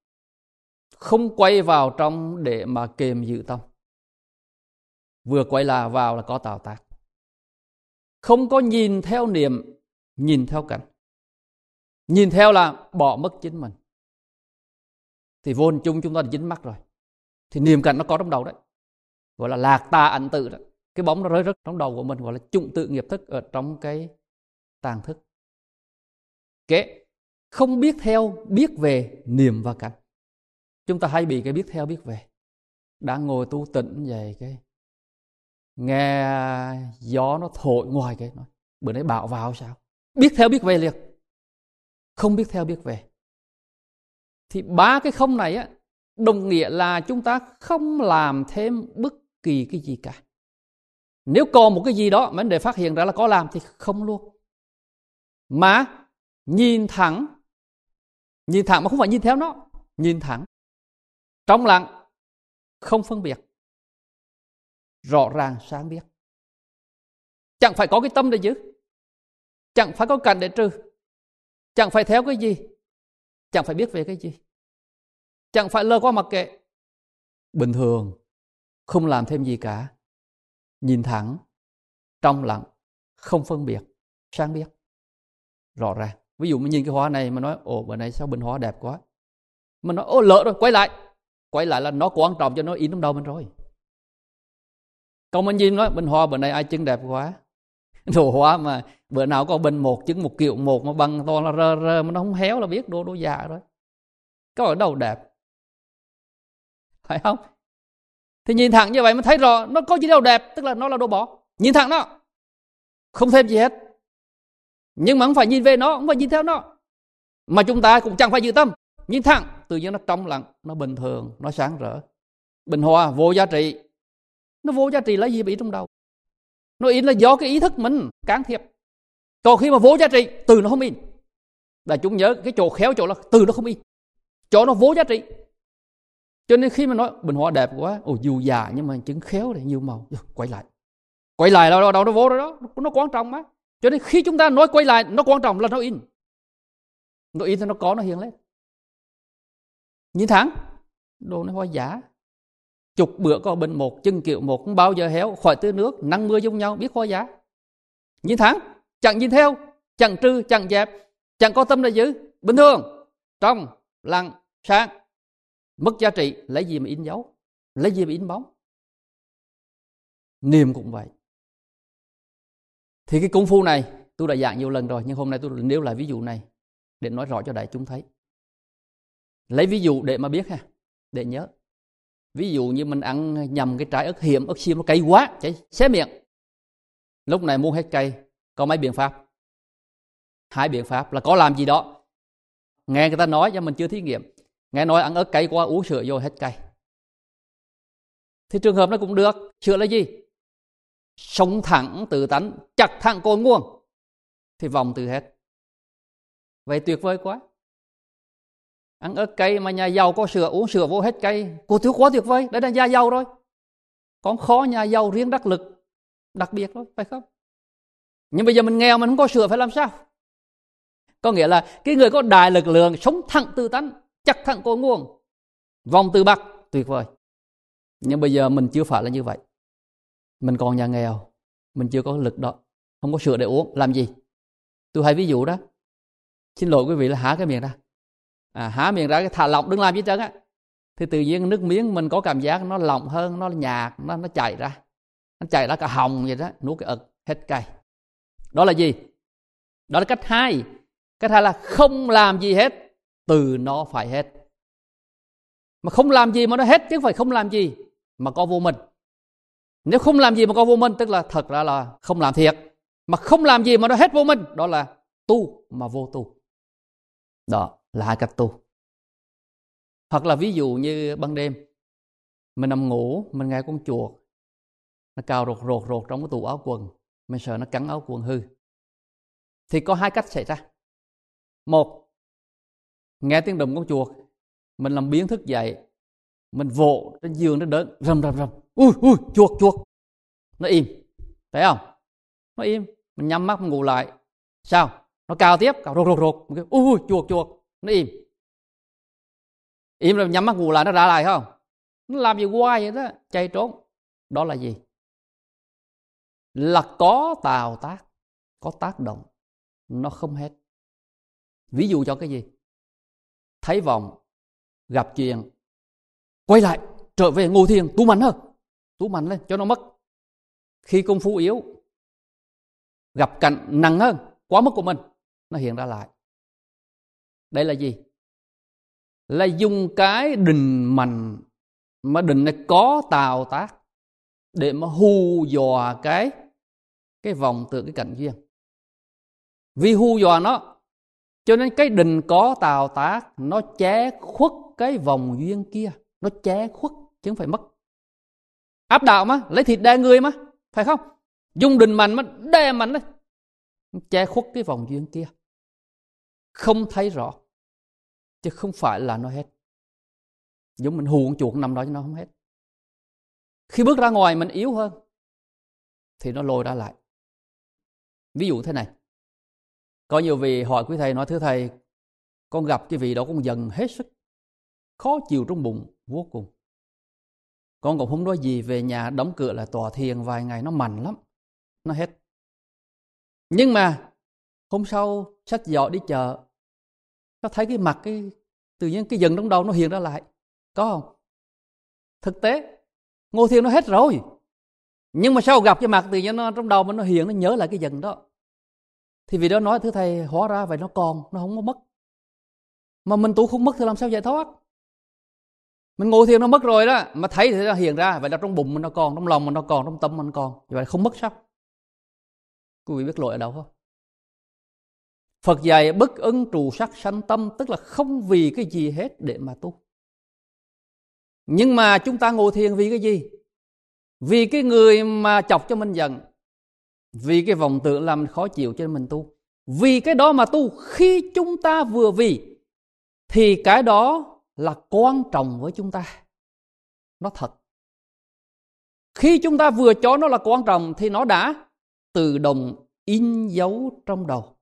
không quay vào trong để mà kềm giữ tâm. Vừa quay là vào là có tạo tác. Không có nhìn theo niệm, nhìn theo cảnh. Nhìn theo là bỏ mất chính mình. Thì vô hình chung chúng ta đã dính mắc rồi. Thì niệm cảnh nó có trong đầu đấy, gọi là lạc tà ảnh tự đó. Cái bóng nó rơi rớt trong đầu của mình, gọi là chủng tự nghiệp thức ở trong cái tàng thức. Kế, không biết theo, biết về niệm và cảnh. Chúng ta hay bị cái biết theo, biết về. Đang ngồi tu tĩnh vậy cái nghe gió nó thổi ngoài cái nói, bữa nay bão vào sao? Biết theo biết về liền. Không biết theo biết về. Thì ba cái không này á, đồng nghĩa là chúng ta không làm thêm bất kỳ cái gì cả. Nếu còn một cái gì đó mà để phát hiện ra là có làm thì không luôn. Mà nhìn thẳng, nhìn thẳng mà không phải nhìn theo nó, nhìn thẳng, trong lặng, không phân biệt, rõ ràng sáng biết. Chẳng phải có cái tâm để giữ, chẳng phải có cảnh để trừ, chẳng phải theo cái gì, chẳng phải biết về cái gì, chẳng phải lơ qua mặc kệ. Bình thường, không làm thêm gì cả, nhìn thẳng, trong lặng, không phân biệt, sáng biết, rõ ràng. Ví dụ mình nhìn cái hoa này mà nói, ồ bữa nay sao bình hoa đẹp quá, mình nói ồ lỡ rồi, quay lại. Quay lại là nó quan trọng cho nó in trong đầu mình rồi. Còn mình nhìn nói bình hoa bữa nay ai trưng đẹp quá, đồ hoa mà bữa nào có bình một trứng một kiểu một mà bằng toàn là rơ rơ mà nó không héo là biết đồ đồ già rồi. Có ở đâu đẹp, phải không? Thì nhìn thẳng như vậy mình thấy rõ nó có gì đâu đẹp, tức là nó là đồ bỏ. Nhìn thẳng nó, không thêm gì hết. Nhưng mà không phải nhìn về nó, không phải nhìn theo nó. Mà chúng ta cũng chẳng phải giữ tâm. Nhìn thẳng, tự nhiên nó trong lặng, nó bình thường, nó sáng rỡ. Bình hoa vô giá trị, Nó vô giá trị lấy gì mà in trong đầu? Nó in là do cái ý thức mình can thiệp. Còn khi mà vô giá trị, từ nó không in. Đại chúng nhớ cái chỗ khéo chỗ là từ nó không in, chỗ nó vô giá trị. Cho nên khi mà nói bình hoa đẹp quá, ồ dù già nhưng mà chứng khéo để nhiều màu, quay lại. Quay lại là đâu nó vô rồi đó, nó quan trọng mà. Cho nên khi chúng ta nói quay lại, nó quan trọng là nó in. Nó in thì nó có, nó hiện lên. Nhìn thẳng, đồ nó hoa giả. Chục bữa có bình một, chân kiệu một, không bao giờ héo, khỏi tưới nước, nắng mưa giống nhau, biết hoa giả. Nhìn thẳng, chẳng nhìn theo, chẳng trừ, chẳng dẹp, chẳng có tâm là giữ, bình thường, trong, lặng, sáng. Mất giá trị, lấy gì mà in dấu, lấy gì mà in bóng. Niềm cũng vậy. Thì cái công phu này tôi đã giảng nhiều lần rồi, nhưng hôm nay tôi nêu lại ví dụ này để nói rõ cho đại chúng thấy. Lấy ví dụ để mà biết ha, để nhớ. Ví dụ như mình ăn nhầm cái trái ớt hiểm, ớt xiêm nó cay quá, cháy xé miệng. Lúc này muốn hết cay, có mấy biện pháp? Hai biện pháp là có làm gì đó. Nghe người ta nói nhưng mình chưa thí nghiệm. Nghe nói ăn ớt cay quá, uống sữa vô hết cay. Thì trường hợp nó cũng được. Sữa là gì? Sống thẳng tự tánh, chặt thẳng cội nguồn, thì vòng từ hết. Vậy tuyệt vời quá. Ăn ớt cay mà nhà giàu có sữa, uống sữa vô hết cay, cô thiếu quá tuyệt vời. Đấy là nhà giàu rồi. Còn khó nhà giàu riêng đắc lực, đặc biệt thôi, phải không? Nhưng bây giờ mình nghèo, mình không có sữa phải làm sao? Có nghĩa là cái người có đại lực lượng, sống thẳng tự tánh, chặt thẳng cội nguồn, vòng từ bắc, tuyệt vời. Nhưng bây giờ mình chưa phải là như vậy. Mình còn nhà nghèo, mình chưa có lực đó, không có sữa để uống, làm gì? Tôi hay ví dụ đó. Xin lỗi quý vị là há cái miệng ra. À, há miệng ra, cái thả lỏng, đừng làm gì trơn á. Thì tự nhiên nước miếng mình có cảm giác nó lỏng hơn, nó nhạt, nó, nó chảy ra. Nó chảy ra cả họng vậy đó, nuốt cái ực, hết cay. Đó là gì? Đó là cách hai. Cách hai là không làm gì hết, từ nó phải hết. Mà không làm gì mà nó hết, chứ không phải không làm gì mà có vô minh. Nếu không làm gì mà có vô minh, tức là thật ra là không làm thiệt. Mà không làm gì mà nó hết vô minh, đó là tu mà vô tu. Đó là hai cách tu. Hoặc là ví dụ như ban đêm mình nằm ngủ, mình nghe con chuột nó cào rột rột rột trong cái tủ áo quần, mình sợ nó cắn áo quần hư. Thì có hai cách xảy ra. Một, nghe tiếng động con chuột, mình làm biến thức dậy, mình vỗ trên giường nó đớn, rầm rầm rầm, ui ui chuột chuột, nó im, thấy không? Nó im, mình nhắm mắt mình ngủ lại, sao? Nó cào tiếp, cào rột rột rột, ui ui chuột chuột, nó im, im rồi nhắm mắt ngủ lại, nó ra lại không? Nó làm gì hoài vậy đó, chạy trốn. Đó là gì? Là có tạo tác, có tác động, nó không hết. Ví dụ cho cái gì? Thấy vọng, gặp chuyện, quay lại, trở về ngồi thiền, tu mạnh hơn, tu mạnh lên cho nó mất. Khi công phu yếu, gặp cảnh nặng hơn, quá mức của mình, nó hiện ra lại. Đây là gì? Là dùng cái định mạnh, mà định này có tạo tác, để mà hù dọa cái cái vọng tưởng, cái cảnh duyên. Vì hù dọa nó, cho nên cái định có tạo tác, nó che khuất cái vòng duyên kia. Nó che khuất chứ không phải mất. Áp đạo mà, lấy thịt đè người mà, phải không? Dùng định mạnh mà đè mạnh đấy, che khuất cái vòng duyên kia, không thấy rõ, chứ không phải là nó hết. Giống mình hù con chuột nằm đó cho nó không hết. Khi bước ra ngoài mình yếu hơn thì nó lôi ra lại. Ví dụ thế này, có nhiều vị hỏi quý thầy, nói thưa thầy, con gặp cái vị đó con giận hết sức, khó chịu trong bụng vô cùng. Con cũng không nói gì, về nhà đóng cửa lại tòa thiền vài ngày, nó mạnh lắm, nó hết. Nhưng mà hôm sau xách giỏ đi chợ, nó thấy cái mặt, cái tự nhiên cái giận trong đầu nó hiện ra lại, có không? Thực tế ngồi thiền nó hết rồi, nhưng mà sau gặp cái mặt tự nhiên nó trong đầu mình nó hiện, nó nhớ lại cái giận đó. Thì vì đó nói thưa thầy, hóa ra vậy nó còn, nó không có mất. Mà mình tu không mất thì làm sao giải thoát? Mình ngồi thiền nó mất rồi đó, mà thấy thì nó hiện ra, vậy là trong bụng mình nó còn, trong lòng mình nó còn, trong tâm mình còn, vậy không mất sao? Quý vị biết lỗi ở đâu không? Phật dạy bất ưng trù sắc sanh tâm, tức là không vì cái gì hết để mà tu. Nhưng mà chúng ta ngồi thiền vì cái gì? Vì cái người mà chọc cho mình giận, vì cái vọng tưởng làm mình khó chịu cho nên mình tu. Vì cái đó mà tu, khi chúng ta vừa vì thì cái đó là quan trọng với chúng ta. Nó thật. Khi chúng ta vừa cho nó là quan trọng thì nó đã tự động in dấu trong đầu.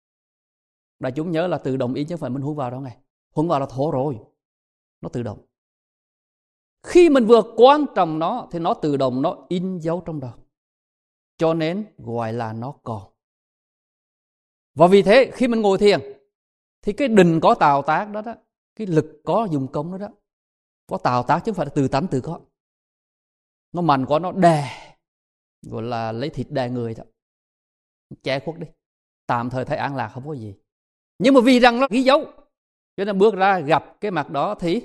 Đại chúng nhớ là tự động in chứ không phải mình huấn vào đó ngay. Huấn vào là thổ rồi. Nó tự động. Khi mình vừa quan trọng nó thì nó tự động nó in dấu trong đầu. Cho nên gọi là nó còn. Và vì thế khi mình ngồi thiền thì cái định có tạo tác đó đó, cái lực có dùng công đó đó, có tạo tác chứ không phải là từ tánh tự có. Nó mạnh quá nó đè, gọi là lấy thịt đè người đó, che khuất đi, tạm thời thấy an lạc không có gì. Nhưng mà vì rằng nó ghi dấu, cho nên bước ra gặp cái mặt đó thì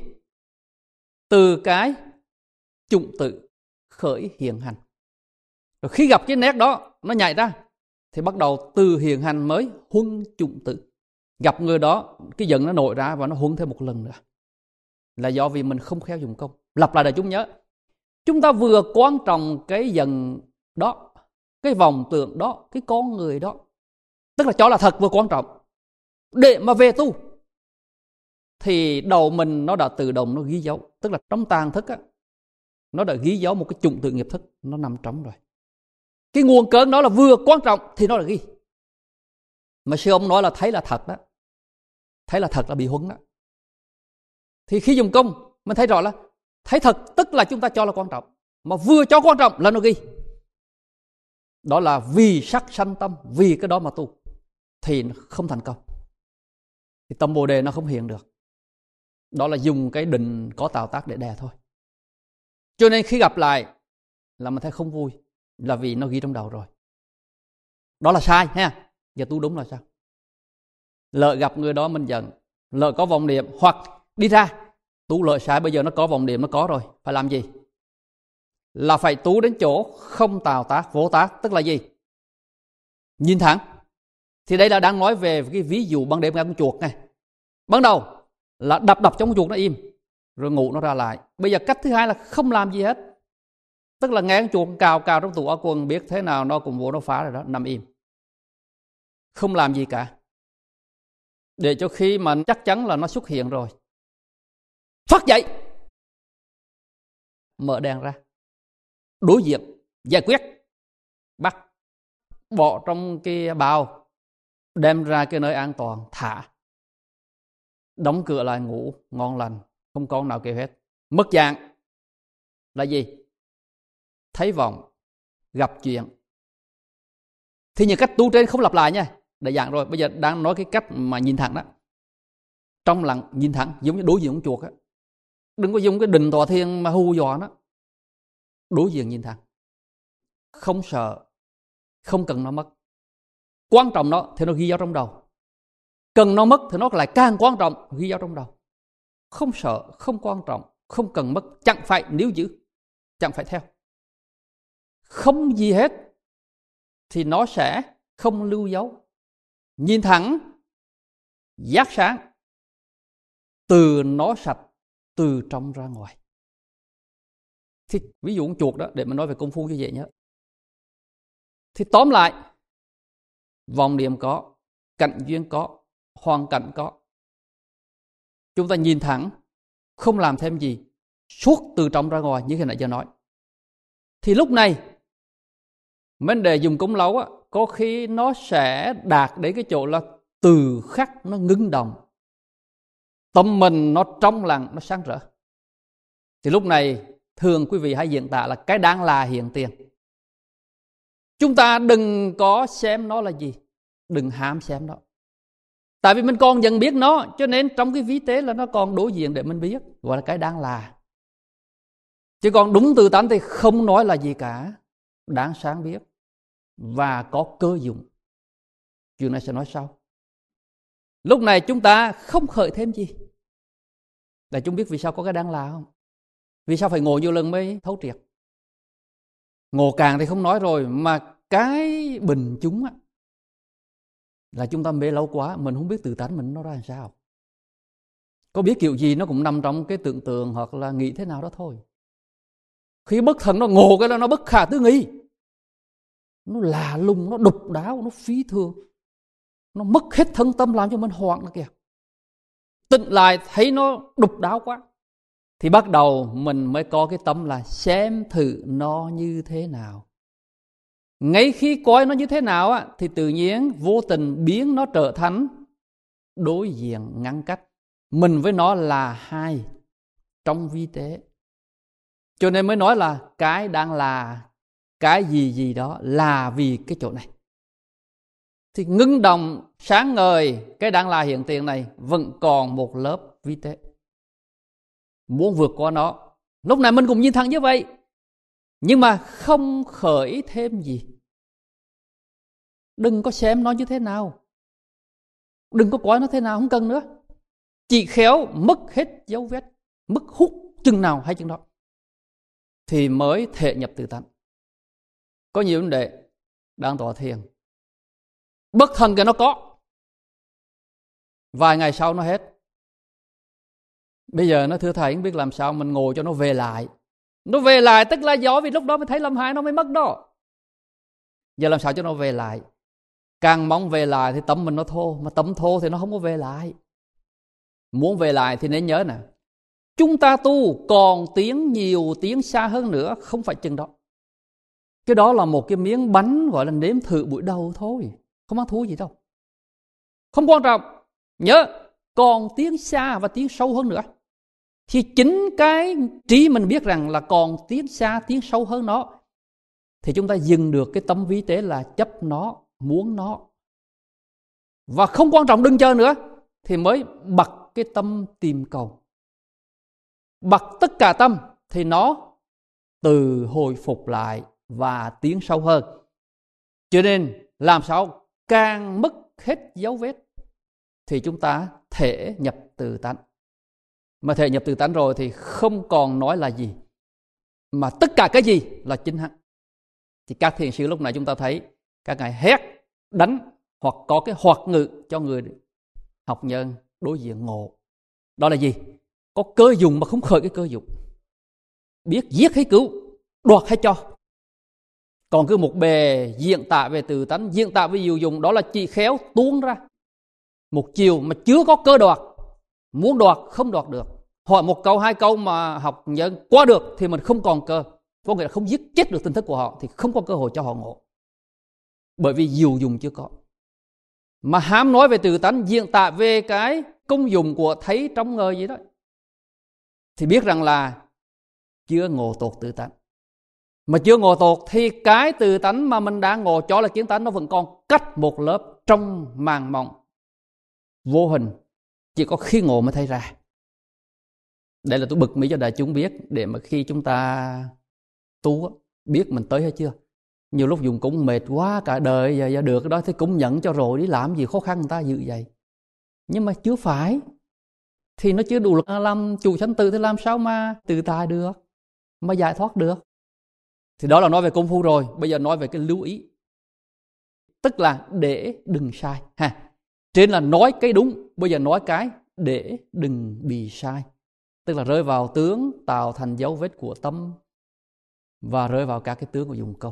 từ cái chủng tử khởi hiện hành. Rồi khi gặp cái nét đó nó nhảy ra thì bắt đầu từ hiện hành mới huân chủng tử. Gặp người đó cái giận nó nổi ra và nó huân thêm một lần nữa. Là do vì mình không khéo dùng công. Lặp lại để chúng nhớ. Chúng ta vừa quan trọng cái giận đó, cái vọng tưởng đó, cái con người đó, tức là cho là thật vừa quan trọng. Để mà về tu thì đầu mình nó đã tự động nó ghi dấu. Tức là trong tàng thức á, nó đã ghi dấu một cái chủng tử nghiệp thức, nó nằm trống rồi. Cái nguồn cơn đó là vừa quan trọng thì nó là ghi. Mà sư ông nói là thấy là thật đó, thấy là thật là bị huấn đó. Thì khi dùng công mình thấy rõ là thấy thật, tức là chúng ta cho là quan trọng. Mà vừa cho quan trọng là nó ghi. Đó là vì sắc sanh tâm, vì cái đó mà tu thì không thành công. Thì tâm Bồ Đề nó không hiện được. Đó là dùng cái định có tạo tác để đè thôi. Cho nên khi gặp lại là mình thấy không vui, là vì nó ghi trong đầu rồi. Đó là sai ha. Giờ tu đúng là sao? Lỡ gặp người đó mình giận, lỡ có vọng niệm, hoặc đi ra tu lợi sai, bây giờ nó có vọng niệm, nó có rồi, phải làm gì? Là phải tu đến chỗ không tạo tác, vô tác, tức là gì? Nhìn thẳng. Thì đây là đang nói về cái ví dụ ban đêm con chuột này. Ban đầu là đập đập cho con chuột nó im, rồi ngủ nó ra lại. Bây giờ cách thứ hai là không làm gì hết. Tức là nghe con chuột cào cào trong tủ áo quần, biết thế nào nó cũng vô nó phá rồi đó, nằm im. Không làm gì cả. Để cho khi mà chắc chắn là nó xuất hiện rồi, phát dậy, mở đèn ra, đối diện, giải quyết, bắt, bỏ trong cái bao, đem ra cái nơi an toàn, thả, đóng cửa lại ngủ, ngon lành, không con nào kêu hết. Mất dạng là gì? Thấy vọng, gặp chuyện. Thì những cách tu trên không lặp lại nha, đã dạng rồi. Bây giờ đang nói cái cách mà nhìn thẳng đó. Trong lặng nhìn thẳng, giống như đối diện con chuột á. Đừng có dùng cái định tọa thiền mà hù dọa nó. Đối diện nhìn thẳng, không sợ, không cần nó mất. Quan trọng nó thì nó ghi vào trong đầu. Cần nó mất thì nó lại càng quan trọng, ghi vào trong đầu. Không sợ, không quan trọng, không cần mất, chẳng phải níu giữ, chẳng phải theo. Không gì hết thì nó sẽ không lưu dấu. Nhìn thẳng, giác sáng, từ nó sạch, từ trong ra ngoài. Thì ví dụ con chuột đó, để mình nói về công phu cho dễ nhớ. Thì tóm lại, vọng niệm có, cảnh duyên có, hoàn cảnh có. Chúng ta nhìn thẳng, không làm thêm gì, suốt từ trong ra ngoài như hồi nãy giờ nói. Thì lúc này, vấn đề dùng cúng lấu á, có khi nó sẽ đạt đến cái chỗ là từ khắc nó ngưng động. Tâm mình nó trong lặng, nó sáng rỡ. Thì lúc này thường quý vị hãy diễn tả là cái đáng là hiện tiền. Chúng ta đừng có xem nó là gì, đừng ham xem nó. Tại vì mình còn dần biết nó, cho nên trong cái ví tế là nó còn đối diện để mình biết, gọi là cái đáng là. Chứ còn đúng từ tánh thì không nói là gì cả, đáng sáng biết và có cơ dụng. Chuyện này sẽ nói sau. Lúc này chúng ta không khởi thêm gì. Để chúng biết vì sao có cái đáng là không? Vì sao phải ngồi nhiều lần mới thấu triệt? Ngồi càng thì không nói rồi, mà cái bình chúng á, là chúng ta mê lâu quá, mình không biết tự tánh mình nó ra làm sao. Có biết kiểu gì nó cũng nằm trong cái tưởng tượng hoặc là nghĩ thế nào đó thôi. Khi bất thần nó ngộ cái là nó bất khả tư nghị, nó lạ lùng, nó độc đáo, nó phi thường, nó mất hết thân tâm, làm cho mình hoảng nó kìa. Tỉnh lại thấy nó độc đáo quá, thì bắt đầu mình mới có cái tâm là xem thử nó như thế nào. Ngay khi coi nó như thế nào á, thì tự nhiên vô tình biến nó trở thành đối diện ngăn cách. Mình với nó là hai trong vi tế. Cho nên mới nói là cái đang là cái gì gì đó là vì cái chỗ này. Thì ngưng động sáng ngời cái đang là hiện tiền này vẫn còn một lớp vi tế. Muốn vượt qua nó, lúc này mình cũng nhìn thẳng như vậy, nhưng mà không khởi thêm gì. Đừng có xem nó như thế nào, đừng có coi nó thế nào, không cần nữa. Chỉ khéo mất hết dấu vết, mất hút chừng nào hay chừng đó, thì mới thể nhập tự tánh. Có nhiều vấn đề đang tọa thiền, bất thần cái nó có, vài ngày sau nó hết. Bây giờ nó thưa thầy, không biết làm sao mình ngồi cho nó về lại. Nó về lại tức là do vì lúc đó mới thấy lâm hại nó mới mất đó. Giờ làm sao cho nó về lại? Càng mong về lại thì tâm mình nó thô, mà tâm thô thì nó không có về lại. Muốn về lại thì nên nhớ nè, chúng ta tu còn tiến nhiều, tiến xa hơn nữa, không phải chừng đó. Cái đó là một cái miếng bánh gọi là nếm thử buổi đầu thôi, không ăn thua gì đâu. Không quan trọng. Nhớ, còn tiến xa và tiến sâu hơn nữa. Thì chính cái trí mình biết rằng là còn tiến xa, tiến sâu hơn nó, thì chúng ta dừng được cái tâm vi tế là chấp nó, muốn nó. Và không quan trọng, đừng chờ nữa, thì mới bật cái tâm tìm cầu. Bật tất cả tâm thì nó từ hồi phục lại và tiến sâu hơn. Cho nên làm sao càng mất hết dấu vết thì chúng ta thể nhập từ tánh. Mà thể nhập từ tánh rồi thì không còn nói là gì, mà tất cả cái gì là chính hắn. Thì các thiền sư lúc này chúng ta thấy các ngài hét, đánh hoặc có cái hoạt ngự cho người học nhân đối diện ngộ. Đó là gì? Có cơ dụng mà không khởi cái cơ dụng, biết giết hay cứu, đoạt hay cho. Còn cứ một bề diễn tả về từ tánh, diễn tả về diệu dụng, đó là chỉ khéo tuôn ra một chiều mà chưa có cơ đoạt. Muốn đoạt không đoạt được. Hỏi một câu hai câu mà học nhân qua được thì mình không còn cơ. Có nghĩa là không giết chết được tinh thức của họ thì không có cơ hội cho họ ngộ. Bởi vì diệu dụng chưa có. Mà hám nói về từ tánh, diễn tả về cái công dụng của thấy trong ngờ gì đó, thì biết rằng là chưa ngộ tột tự tánh. Mà chưa ngộ tột thì cái tự tánh mà mình đã ngộ cho là kiến tánh, nó vẫn còn cách một lớp trong màng mỏng vô hình, chỉ có khi ngộ mới thấy ra. Đây là tôi bực mỹ cho đại chúng biết, để mà khi chúng ta tu biết mình tới hay chưa. Nhiều lúc dùng cúng mệt quá cả đời, giờ, giờ được cái đó thì cũng nhận cho rồi, đi làm gì khó khăn người ta dự vậy. Nhưng mà chưa phải, thì nó chưa đủ lực làm chủ sanh tử, thì làm sao mà tự tại được, mà giải thoát được. Thì đó là nói về công phu rồi. Bây giờ nói về cái lưu ý, tức là để đừng sai ha. Trên là nói cái đúng, bây giờ nói cái để đừng bị sai. Tức là rơi vào tướng tạo thành dấu vết của tâm, và rơi vào các cái tướng của dụng công.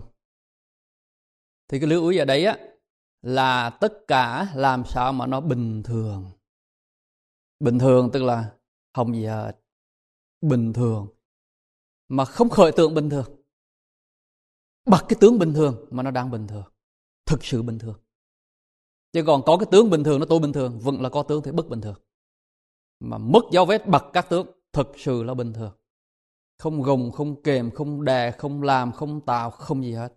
Thì cái lưu ý ở đấy á là tất cả làm sao mà nó bình thường. Bình thường tức là không gì hết. Bình thường mà không khởi tượng bình thường, bật cái tướng bình thường mà nó đang bình thường, thực sự bình thường. Chứ còn có cái tướng bình thường nó tôi bình thường, vẫn là có tướng thì bất bình thường. Mà mất dấu vết bật các tướng thực sự là bình thường, không gồng, không kềm, không đè, không làm, không tạo, không gì hết,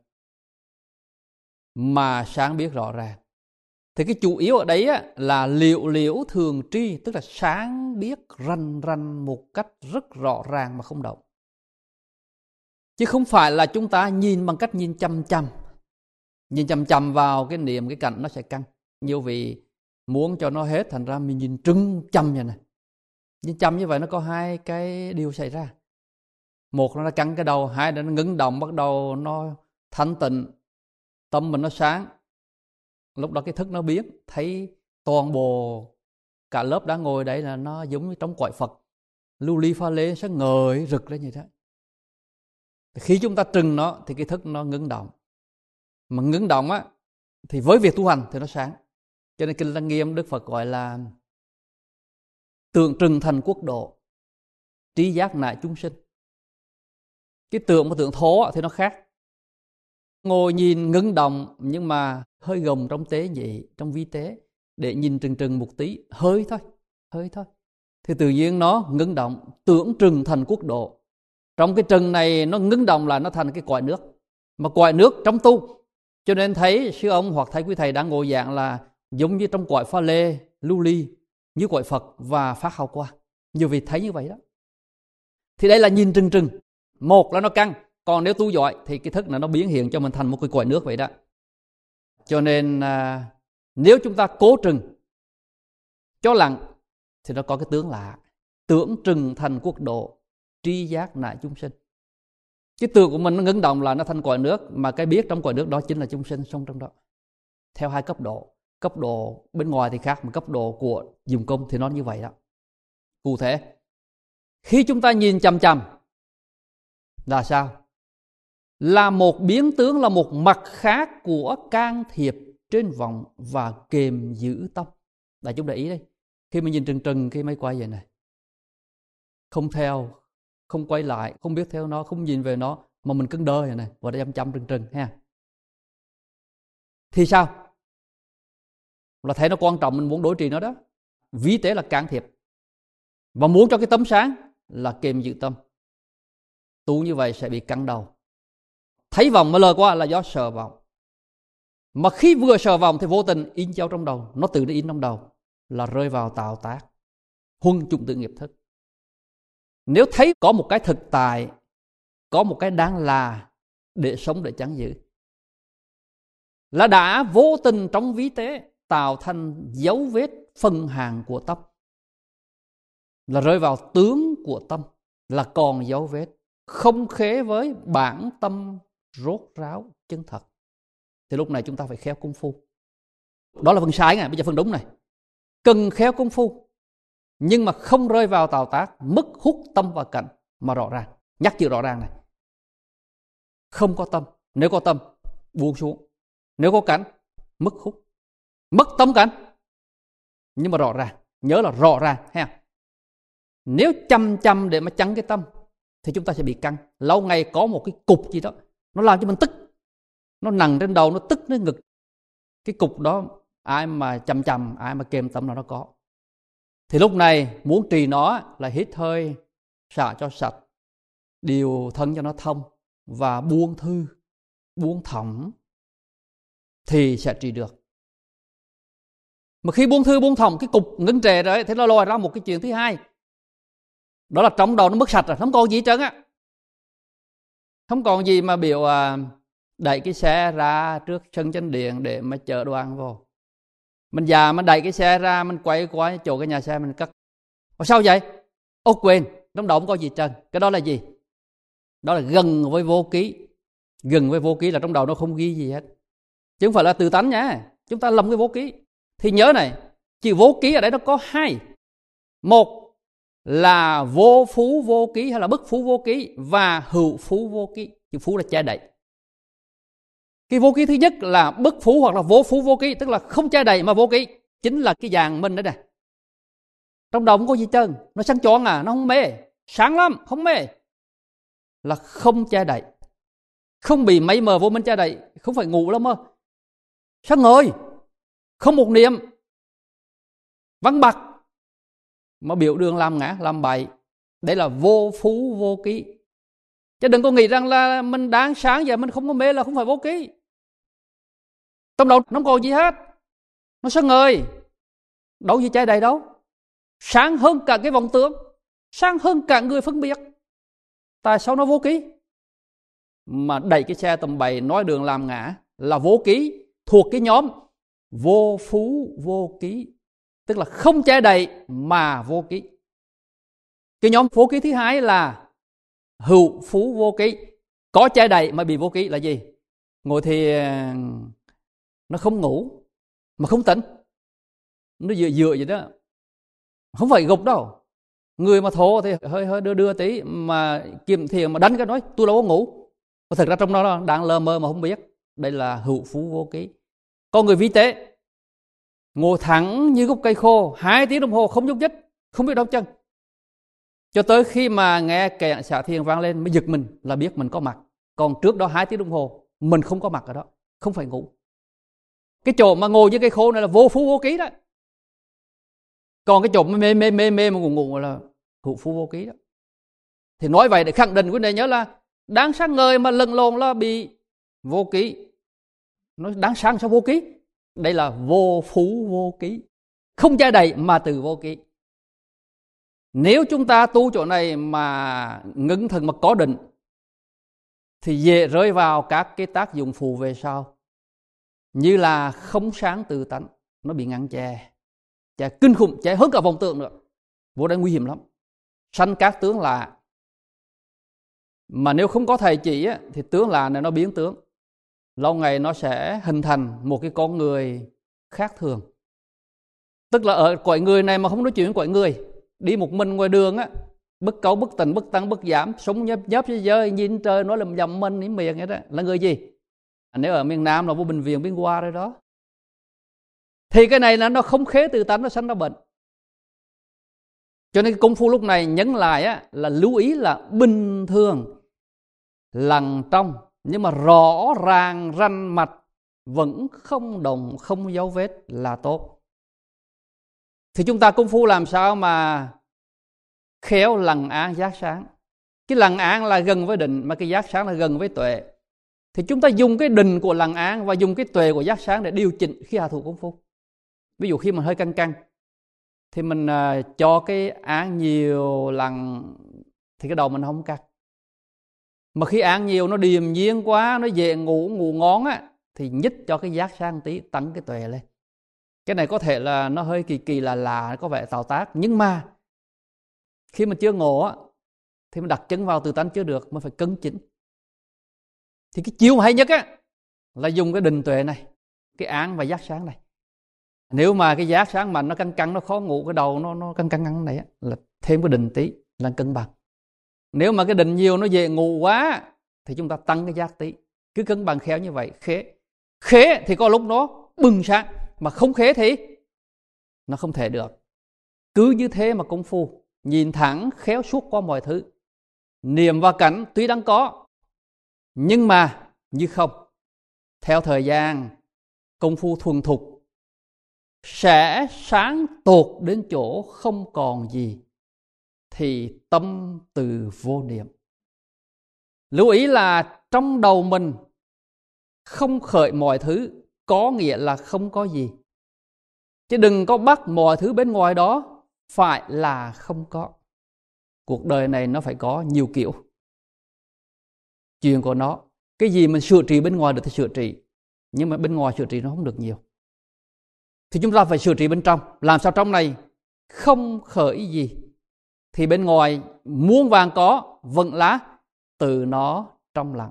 mà sáng biết rõ ràng. Thì cái chủ yếu ở đấy á, là liệu liễu thường tri, tức là sáng biết rành rành một cách rất rõ ràng mà không động. Chứ không phải là chúng ta nhìn bằng cách nhìn chăm chăm. Nhìn chăm chăm vào cái niệm, cái cảnh nó sẽ căng. Nhiều vị muốn cho nó hết, thành ra mình nhìn trưng chăm như này. Nhìn chăm như vậy nó có hai cái điều xảy ra. Một là nó căng cái đầu, hai là nó ngưng động, bắt đầu nó thanh tịnh, tâm mình nó sáng. Lúc đó cái thức nó biến, thấy toàn bộ cả lớp đã ngồi đấy là nó giống như trong cõi Phật, lưu ly pha lê sẽ ngời rực lên như thế. Khi chúng ta trừng nó thì cái thức nó ngưng động. Mà ngưng động á thì với việc tu hành thì nó sáng. Cho nên Kinh Lăng Nghiêm Đức Phật gọi là tượng trừng thành quốc độ, trí giác nại chúng sinh. Cái tượng và tượng thố thì nó khác. Ngồi nhìn ngưng động nhưng mà hơi gồng trong tế nhị, trong vi tế, để nhìn trừng trừng một tí, hơi thôi, hơi thôi. Thì tự nhiên nó ngưng động, tưởng trừng thành quốc độ. Trong cái trừng này nó ngưng động là nó thành cái cõi nước. Mà cõi nước trong tu. Cho nên thấy sư ông hoặc thấy quý thầy đang ngồi dạng là giống như trong cõi pha lê, lưu ly, như cõi Phật và phát hào quang. Nhiều vị thấy như vậy đó. Thì đây là nhìn trừng trừng. Một là nó căng. Còn nếu tu giỏi thì cái thức là nó biến hiện cho mình thành một cái cõi nước vậy đó. Cho nên à, nếu chúng ta cố trừng cho lặng thì nó có cái tướng lạ. Tưởng trừng thành quốc độ, tri giác nại chúng sinh. Cái tưởng của mình nó ngưng động là nó thành cõi nước, mà cái biết trong cõi nước đó chính là chúng sinh sống trong đó. Theo hai cấp độ. Cấp độ bên ngoài thì khác, mà cấp độ của dùng công thì nó như vậy đó. Cụ thể, khi chúng ta nhìn chằm chằm là sao? Là một biến tướng, là một mặt khác của can thiệp trên vọng và kềm giữ tâm. Đại chúng để ý đây. Khi mình nhìn trừng trừng cái máy quay vậy này, không theo, không quay lại, không biết theo nó, không nhìn về nó, mà mình cứng đơ vậy này, và để chăm chăm trừng trừng ha. Thì sao? Là thấy nó quan trọng, mình muốn đối trị nó đó. Ví tế là can thiệp. Và muốn cho cái tâm sáng là kềm giữ tâm. Tu như vậy sẽ bị căng đầu. Thấy vọng mà lờ qua là do sợ vọng. Mà khi vừa sợ vọng thì vô tình in châu trong đầu. Nó tự nó in trong đầu là rơi vào tạo tác, huân chủng tử nghiệp thức. Nếu thấy có một cái thực tại, có một cái đáng là để sống để chẳng giữ, là đã vô tình trong ví tế tạo thành dấu vết phân hàng của tâm. Là rơi vào tướng của tâm, là còn dấu vết không khế với bản tâm rốt ráo chân thật. Thì lúc này chúng ta phải khéo công phu. Đó là phần sai này, bây giờ phần đúng này. Cần khéo công phu, nhưng mà không rơi vào tạo tác, mất hút tâm và cảnh mà rõ ràng. Nhắc chữ rõ ràng này. Không có tâm, nếu có tâm buông xuống. Nếu có cảnh, mất hút. Mất tâm cảnh, nhưng mà rõ ràng. Nhớ là rõ ràng ha. Nếu chăm chăm để mà chắn cái tâm thì chúng ta sẽ bị căng. Lâu ngày có một cái cục gì đó, nó làm cho mình tức. Nó nặng trên đầu, nó tức đến ngực. Cái cục đó ai mà chăm chăm, ai mà kềm tâm là nó có. Thì lúc này muốn trì nó là hít hơi, xả cho sạch, điều thân cho nó thông và buông thư, buông thõng thì sẽ trì được. Mà khi buông thư, buông thõng, cái cục ngưng trệ rồi thì nó lòi ra một cái chuyện thứ hai. Đó là trong đầu nó mất sạch rồi, không còn gì hết trơn á. Không còn gì mà biểu à, đẩy cái xe ra trước sân chánh điện để mà chở đoàn vô. Mình già mình đẩy cái xe ra, mình quay qua chỗ cái nhà xe mình cất. Ủa sao vậy? Ô quên, trong đầu không có gì hết trơn. Cái đó là gì? Đó là gần với vô ký. Gần với vô ký là trong đầu nó không ghi gì hết. Chứ không phải là từ tánh nha. Chúng ta lầm cái vô ký. Thì nhớ này, chữ vô ký ở đây nó có hai. Một là vô phú vô ký hay là bất phú vô ký, và hữu phú vô ký. Chữ phú là che đậy. Cái vô ký thứ nhất là bất phú hoặc là vô phú vô ký, tức là không che đậy mà vô ký. Chính là cái dạng mình đó nè. Trong đầu không có gì trơn, nó sáng choang à, nó không mê. Sáng lắm, không mê. Là không che đậy. Không bị mây mờ vô minh che đậy. Không phải ngủ lắm mơ. Sáng ngời. Không một niệm. Vắng bặt. Mà biểu đường làm ngã, làm bậy. Đấy là vô phú vô ký. Chứ đừng có nghĩ rằng là mình đang sáng giờ mình không có mê là không phải vô ký. Trong đầu nó không còn gì hết. Nó sáng ngời. Đâu gì che đậy đâu. Sáng hơn cả cái vọng tưởng. Sáng hơn cả người phân biệt. Tại sao nó vô ký? Mà đẩy cái xe tầm bậy nói đường làm ngã là vô ký, thuộc cái nhóm vô phú vô ký. Tức là không che đậy mà vô ký. Cái nhóm vô ký thứ hai là hữu phú vô ký. Có che đậy mà bị vô ký là gì? Ngồi thì nó không ngủ mà không tỉnh. Nó dựa dựa vậy đó. Không phải gục đâu. Người mà thổ thì hơi hơi đưa đưa tí, mà kiềm thiền mà đánh cái nói tôi đâu có ngủ. Và thực ra trong đó đang lơ mơ mà không biết. Đây là hữu phú vô ký. Con người vi tế ngồi thẳng như gốc cây khô hai tiếng đồng hồ không nhúc nhích, không biết đau chân, cho tới khi mà nghe kèn xả thiền vang lên mới giật mình là biết mình có mặt. Còn trước đó hai tiếng đồng hồ mình không có mặt ở đó, không phải ngủ. Cái chỗ mà ngồi như cây khô này là vô phú vô ký đó. Còn cái chỗ mê mê mê mê mà ngủ ngủ là hữu phú vô ký đó. Thì nói vậy để khẳng định vấn đề nhớ là đáng sáng ngời mà lẫn lộn là bị vô ký. Nói đáng sáng sao vô ký? Đây là vô phú vô ký, không che đậy mà từ vô ký. Nếu chúng ta tu chỗ này mà ngưng thần mà có định thì dễ rơi vào các cái tác dụng phụ về sau, như là không sáng tự tánh, nó bị ngăn che, che kinh khủng, che hơn cả vọng tưởng nữa, vô đây nguy hiểm lắm. Sanh các tướng lạ, mà nếu không có thầy chỉ á, thì tướng lạ này nó biến tướng, lâu ngày nó sẽ hình thành một cái con người khác thường. Tức là ở cõi người này mà không nói chuyện với cõi người, đi một mình ngoài đường á, bất cấu bất tình bất tăng bất giảm, sống nhấp nhấp với giới, nhìn trời nói lầm dầm mình ý miệng ấy đó, là người gì? Nếu ở miền Nam là vô bệnh viện biên qua rồi đó. Thì cái này là nó không khế tự tánh, nó sanh ra bệnh. Cho nên công phu lúc này nhấn lại á, là lưu ý là bình thường, lặng trong, nhưng mà rõ ràng rành mạch, vẫn không đồng, không dấu vết là tốt. Thì chúng ta công phu làm sao mà khéo lặng an giác sáng. Cái lặng an là gần với định, mà cái giác sáng là gần với tuệ. Thì chúng ta dùng cái định của lặng an và dùng cái tuệ của giác sáng để điều chỉnh khi hạ thủ công phu. Ví dụ khi mình hơi căng căng thì mình uh, cho cái án nhiều lặng thì cái đầu mình không căng. Mà khi án nhiều nó điềm nhiên quá, nó dễ ngủ ngủ ngón á, thì nhích cho cái giác sáng tí, tăng cái tuệ lên. Cái này có thể là nó hơi kỳ kỳ là là có vẻ tạo tác, nhưng mà khi mình chưa ngộ á thì mình đặt chân vào tự tánh chưa được, mình phải cân chỉnh. Thì cái chiêu hay nhất á là dùng cái định tuệ này, cái án và giác sáng này. Nếu mà cái giác sáng mạnh nó căng căng, nó khó ngủ, cái đầu nó nó căng căng căng này á, là thêm cái định tí là cân bằng. Nếu mà cái định nhiều nó dễ ngủ quá thì chúng ta tăng cái giác tí, cứ cân bằng khéo như vậy. Khế khế thì có lúc nó bừng sáng, mà không khế thì nó không thể được. Cứ như thế mà công phu nhìn thẳng khéo suốt qua mọi thứ. Niệm và cảnh tuy đang có, nhưng mà như không. Theo thời gian công phu thuần thục sẽ sáng tột đến chỗ không còn gì, thì tâm từ vô niệm. Lưu ý là trong đầu mình không khởi mọi thứ, có nghĩa là không có gì. Chứ đừng có bắt mọi thứ bên ngoài đó phải là không có. Cuộc đời này nó phải có nhiều kiểu. Chuyện của nó, cái gì mình sửa trị bên ngoài được thì sửa trị, nhưng mà bên ngoài sửa trị nó không được nhiều. Thì chúng ta phải sửa trị bên trong. Làm sao trong này không khởi gì, thì bên ngoài muôn vàng có, vẫn lá từ nó trong lặng.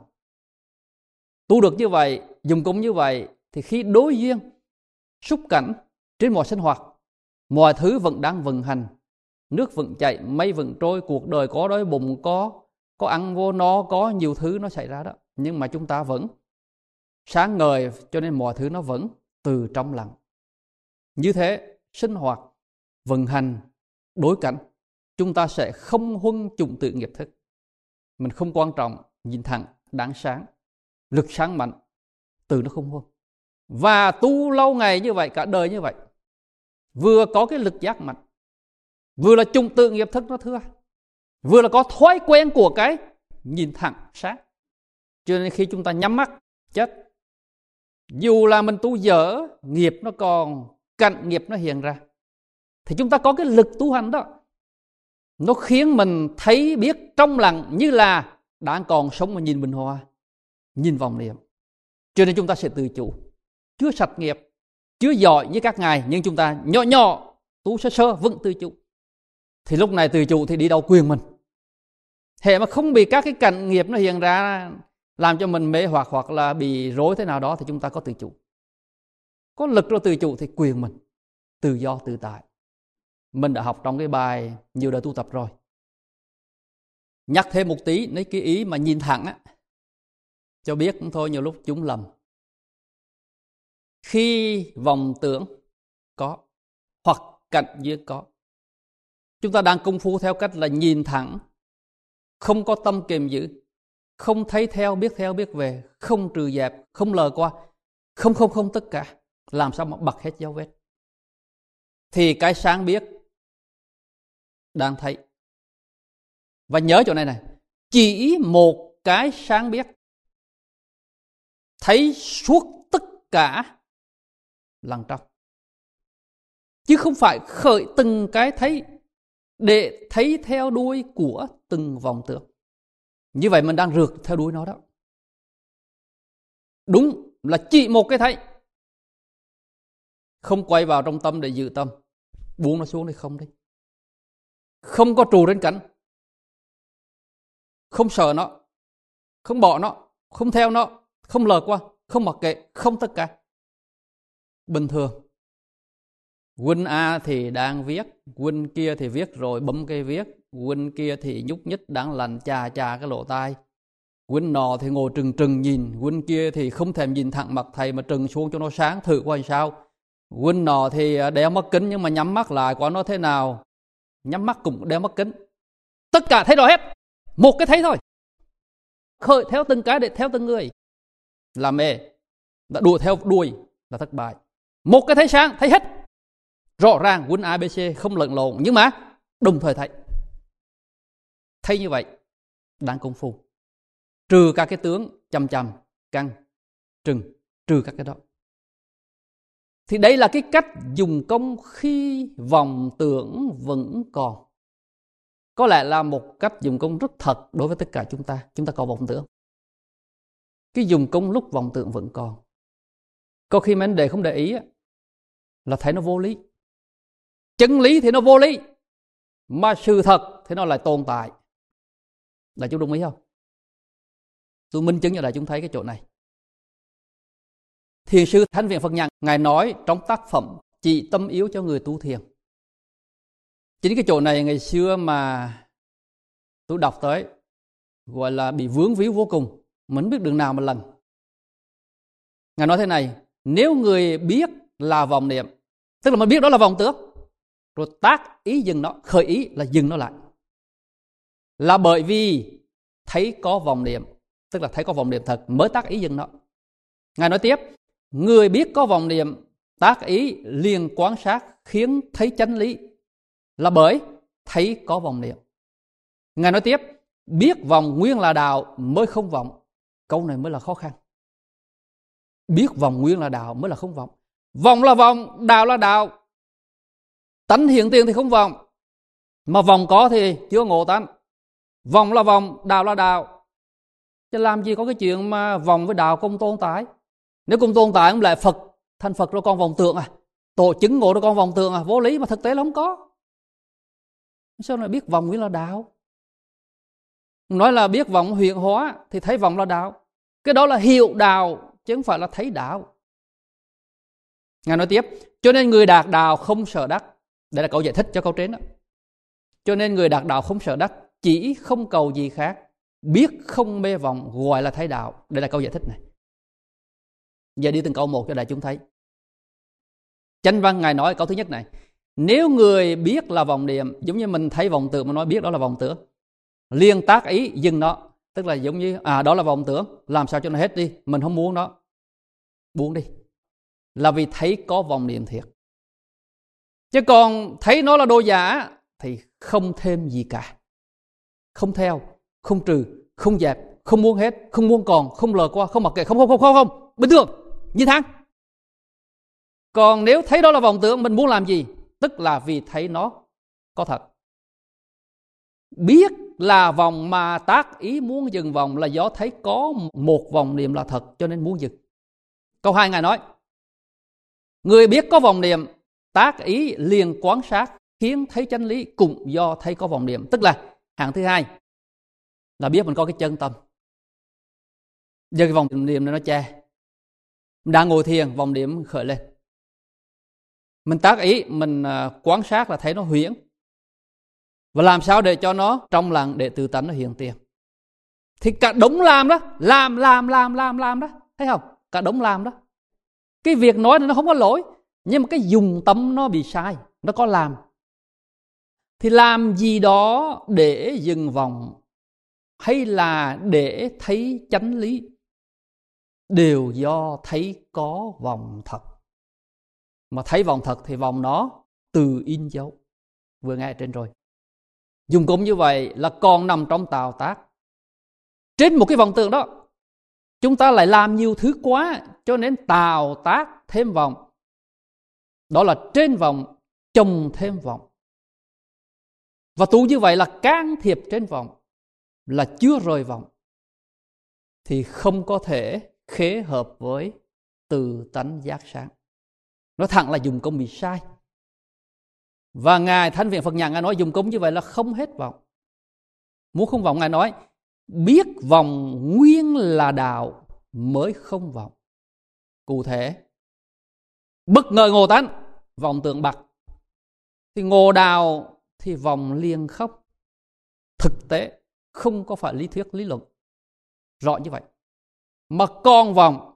Tu được như vậy, dùng công như vậy, thì khi đối duyên xúc cảnh trên mọi sinh hoạt, mọi thứ vẫn đang vận hành, nước vẫn chảy, mây vẫn trôi, cuộc đời có đói bụng, có có ăn vô no, có nhiều thứ nó xảy ra đó, nhưng mà chúng ta vẫn sáng ngời, cho nên mọi thứ nó vẫn từ trong lặng. Như thế sinh hoạt, vận hành, đối cảnh, chúng ta sẽ không huân chủng tự nghiệp thức. Mình không quan trọng, nhìn thẳng, đáng sáng, lực sáng mạnh, từ nó không huân. Và tu lâu ngày như vậy, cả đời như vậy, vừa có cái lực giác mạnh, vừa là chủng tự nghiệp thức nó thưa, vừa là có thói quen của cái nhìn thẳng sáng. Cho nên khi chúng ta nhắm mắt chết, dù là mình tu dở, nghiệp nó còn, cạnh nghiệp nó hiện ra, thì chúng ta có cái lực tu hành đó, nó khiến mình thấy biết trong lặng như là đang còn sống mà nhìn bình hoa, nhìn vòng niệm. Cho nên chúng ta sẽ tự chủ, chưa sạch nghiệp, chưa giỏi như các ngài, nhưng chúng ta nhỏ nhỏ, tu sơ sơ, vẫn tự chủ. Thì lúc này tự chủ thì đi đâu quyền mình. Hệ mà không bị các cái cảnh nghiệp nó hiện ra làm cho mình mê hoặc hoặc là bị rối thế nào đó, thì chúng ta có tự chủ. Có lực rồi tự chủ thì quyền mình, tự do tự tại. Mình đã học trong cái bài nhiều đời tu tập rồi. Nhắc thêm một tí, lấy cái ý mà nhìn thẳng á, cho biết thôi, nhiều lúc chúng lầm. Khi vọng tưởng có hoặc cảnh giới có, chúng ta đang công phu theo cách là nhìn thẳng, không có tâm kiềm giữ, không thấy theo, biết theo, biết về, không trừ dẹp, không lờ qua, không không không tất cả, làm sao mà bật hết dấu vết. Thì cái sáng biết đang thấy. Và nhớ chỗ này này, chỉ một cái sáng biết thấy suốt tất cả lặng trong, chứ không phải khởi từng cái thấy để thấy theo đuôi của từng vọng tưởng. Như vậy mình đang rượt theo đuôi nó đó. Đúng là chỉ một cái thấy, không quay vào trong tâm để giữ tâm, buông nó xuống đi, không đi, không có trù trên cảnh, không sợ nó, không bỏ nó, không theo nó, không lờ qua, không mặc kệ, không tất cả. Bình thường huynh A thì đang viết, huynh kia thì viết rồi bấm cây viết, huynh kia thì nhúc nhích đang lành chà chà cái lỗ tai, huynh nọ thì ngồi trừng trừng nhìn, huynh kia thì không thèm nhìn thẳng mặt thầy mà trừng xuống cho nó sáng thử coi sao, huynh nọ thì đeo mắt kính nhưng mà nhắm mắt lại coi nó thế nào, nhắm mắt cũng đeo mắt kính, tất cả thấy rõ hết, một cái thấy thôi, khởi theo từng cái để theo từng người là mê, đã đùa theo đuôi là thất bại. Một cái thấy sáng thấy hết rõ ràng, huynh a bê xê không lẫn lộn, nhưng mà đồng thời thấy. Thấy như vậy đang công phu, trừ các cái tướng chằm chằm, căng, trừng, trừ các cái đó. Thì đây là cái cách dùng công khi vọng tưởng vẫn còn. Có lẽ là một cách dùng công rất thật đối với tất cả chúng ta. Chúng ta có vọng tưởng, cái dùng công lúc vọng tưởng vẫn còn. Có khi mấy anh để không để ý là thấy nó vô lý. Chân lý thì nó vô lý, mà sự thật thì nó lại tồn tại. Đại chúng đồng ý không? Tôi minh chứng cho đại chúng thấy cái chỗ này. Thiền sư Thánh Viện Phật Nhàn ngài nói trong tác phẩm Chỉ Tâm Yếu cho Người Tu Thiền. Chính cái chỗ này ngày xưa mà tôi đọc tới gọi là bị vướng víu vô cùng, mình không biết đường nào mà lần. Ngài nói thế này: nếu người biết là vọng niệm, tức là mình biết đó là vọng tưởng, rồi tác ý dừng nó, khởi ý là dừng nó lại, là bởi vì thấy có vọng niệm, tức là thấy có vọng niệm thật mới tác ý dừng nó. Ngài nói tiếp: người biết có vọng niệm, tác ý liền quan sát khiến thấy chánh lý, là bởi thấy có vọng niệm. Ngài nói tiếp: biết vọng nguyên là đạo mới không vọng. Câu này mới là khó khăn. Biết vọng nguyên là đạo mới là không vọng. Vọng là vọng, đạo là đạo. Tánh hiện tiền thì không vọng, mà vọng có thì chưa ngộ tánh. Vọng là vọng, đạo là đạo. Chứ làm gì có cái chuyện mà vọng với đạo cùng tồn tại. Nếu cùng tồn tại, không lại Phật thành Phật rồi con vọng tưởng à, tổ chứng ngộ rồi con vọng tưởng à, vô lý, mà thực tế là không có. Sao lại biết vọng nguyên là đạo? Nói là biết vọng huyện hóa thì thấy vọng là đạo. Cái đó là hiệu đạo chứ không phải là thấy đạo. Ngài nói tiếp: cho nên người đạt đạo không sợ đắc. Đây là câu giải thích cho câu trên đó. Cho nên người đạt đạo không sợ đắc, chỉ không cầu gì khác, biết không mê vọng gọi là thấy đạo. Đây là câu giải thích này. Giờ đi từng câu một cho đại chúng thấy. Chánh văn ngài nói câu thứ nhất này: nếu người biết là vọng niệm, giống như mình thấy vọng tưởng mà nói biết đó là vọng tưởng, liên tác ý dừng nó, tức là giống như à đó là vọng tưởng, làm sao cho nó hết đi, mình không muốn nó, buông đi, là vì thấy có vọng niệm thiệt. Chứ còn thấy nó là đồ giả thì không thêm gì cả, không theo, không trừ, không dẹp, không muốn hết, không muốn còn, không lờ qua, không mặc kệ, không không không không không, bình thường như thang. Còn nếu thấy đó là vọng tưởng, mình muốn làm gì, tức là vì thấy nó có thật. Biết là vọng mà tác ý muốn dừng vọng là do thấy có một vọng niệm là thật cho nên muốn dừng. Câu hai ngài nói: người biết có vọng niệm, tác ý liền quan sát khiến thấy chánh lý cũng do thấy có vọng niệm. Tức là hạng thứ hai là biết mình có cái chân tâm. Giờ cái vọng niệm này nó che, mình đang ngồi thiền, vọng niệm khởi lên, mình tác ý, mình quan sát là thấy nó huyễn. Và làm sao để cho nó trong lặng, để tự tánh nó hiện tiền. Thì cả đống làm đó, làm, làm, làm, làm, làm đó. Thấy không? Cả đống làm đó. Cái việc nói nó không có lỗi, nhưng mà cái dùng tâm nó bị sai, nó có làm. Thì làm gì đó để dừng vọng hay là để thấy chánh lý đều do thấy có vọng thật. Mà thấy vọng thật thì vọng nó từ in dấu. Vừa nghe trên rồi. Dùng cũng như vậy là còn nằm trong tạo tác. Trên một cái vọng tưởng đó, chúng ta lại làm nhiều thứ quá, cho nên tạo tác thêm vọng. Đó là trên vọng chồng thêm vọng. Và tu như vậy là can thiệp trên vọng, là chưa rời vọng, thì không có thể khế hợp với từ tánh giác sáng. Nói thẳng là dùng công bị sai. Và Ngài Thanh Viện Phật Nhãn Ngài nói dùng công như vậy là không hết vọng. Muốn không vọng Ngài nói biết vọng nguyên là đạo mới không vọng. Cụ thể, bất ngờ ngộ tánh, vọng tưởng bạc. Thì ngộ đạo thì vọng liền khóc. Thực tế không có phải lý thuyết lý luận rõ như vậy. Mà còn vọng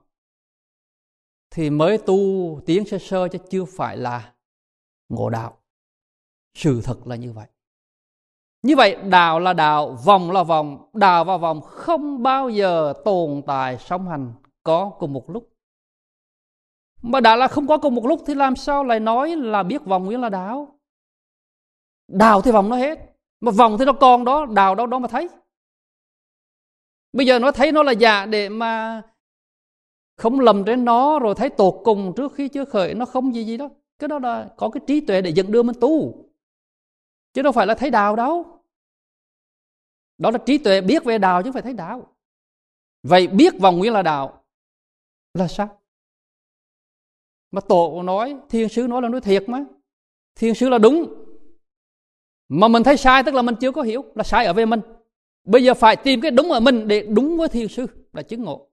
thì mới tu tiến sơ sơ chứ chưa phải là ngộ đạo. Sự thật là như vậy. Như vậy đạo là đạo, vòng là vòng, đạo và vòng không bao giờ tồn tại song hành có cùng một lúc. Mà đạo là không có cùng một lúc thì làm sao lại nói là biết vòng nguyên là đạo? Đạo thì vòng nó hết, mà vòng thì nó còn đó, đạo đâu đó mà thấy. Bây giờ nó thấy nó là giả để mà không lầm trên nó, rồi thấy tột cùng trước khi chưa khởi nó không gì gì đó. Cái đó là có cái trí tuệ để dẫn đưa mình tu, chứ đâu phải là thấy đạo đâu. Đó là trí tuệ biết về đạo chứ không phải thấy đạo. Vậy biết vòng nguyên là đạo là sao? Mà tổ nói, thiên sứ nói là nói thiệt mà. Thiên sứ là đúng. Mà mình thấy sai tức là mình chưa có hiểu, là sai ở về mình. Bây giờ phải tìm cái đúng ở mình để đúng với thiên sứ, là chứng ngộ.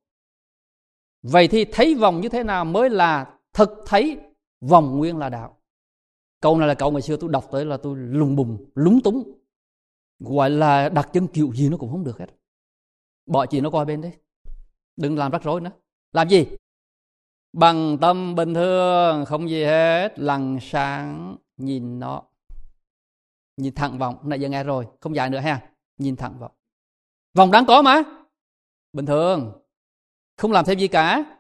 Vậy thì thấy vòng như thế nào mới là thực thấy vòng nguyên là đạo? Câu này là câu ngày xưa tôi đọc tới là tôi lùng bùng, lúng túng. Gọi là đặt chân kiểu gì nó cũng không được hết. Bỏ chị nó coi bên đấy. Đừng làm rắc rối nữa. Làm gì? Bằng tâm bình thường, không gì hết, lặng sáng nhìn nó. Nhìn thẳng vòng, nãy giờ nghe rồi, không dài nữa ha. Nhìn thẳng vòng. Vòng đáng có mà. Bình thường, không làm thêm gì cả.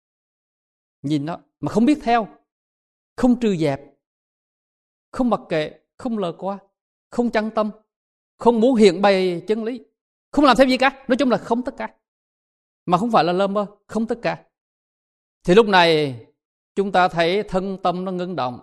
Nhìn nó, mà không biết theo, không trừ dẹp, không mặc kệ, không lờ qua, không chăn tâm, không muốn hiện bày chân lý, không làm thêm gì cả. Nói chung là không tất cả. Mà không phải là lơ mơ, không tất cả. Thì lúc này chúng ta thấy thân tâm nó ngưng động.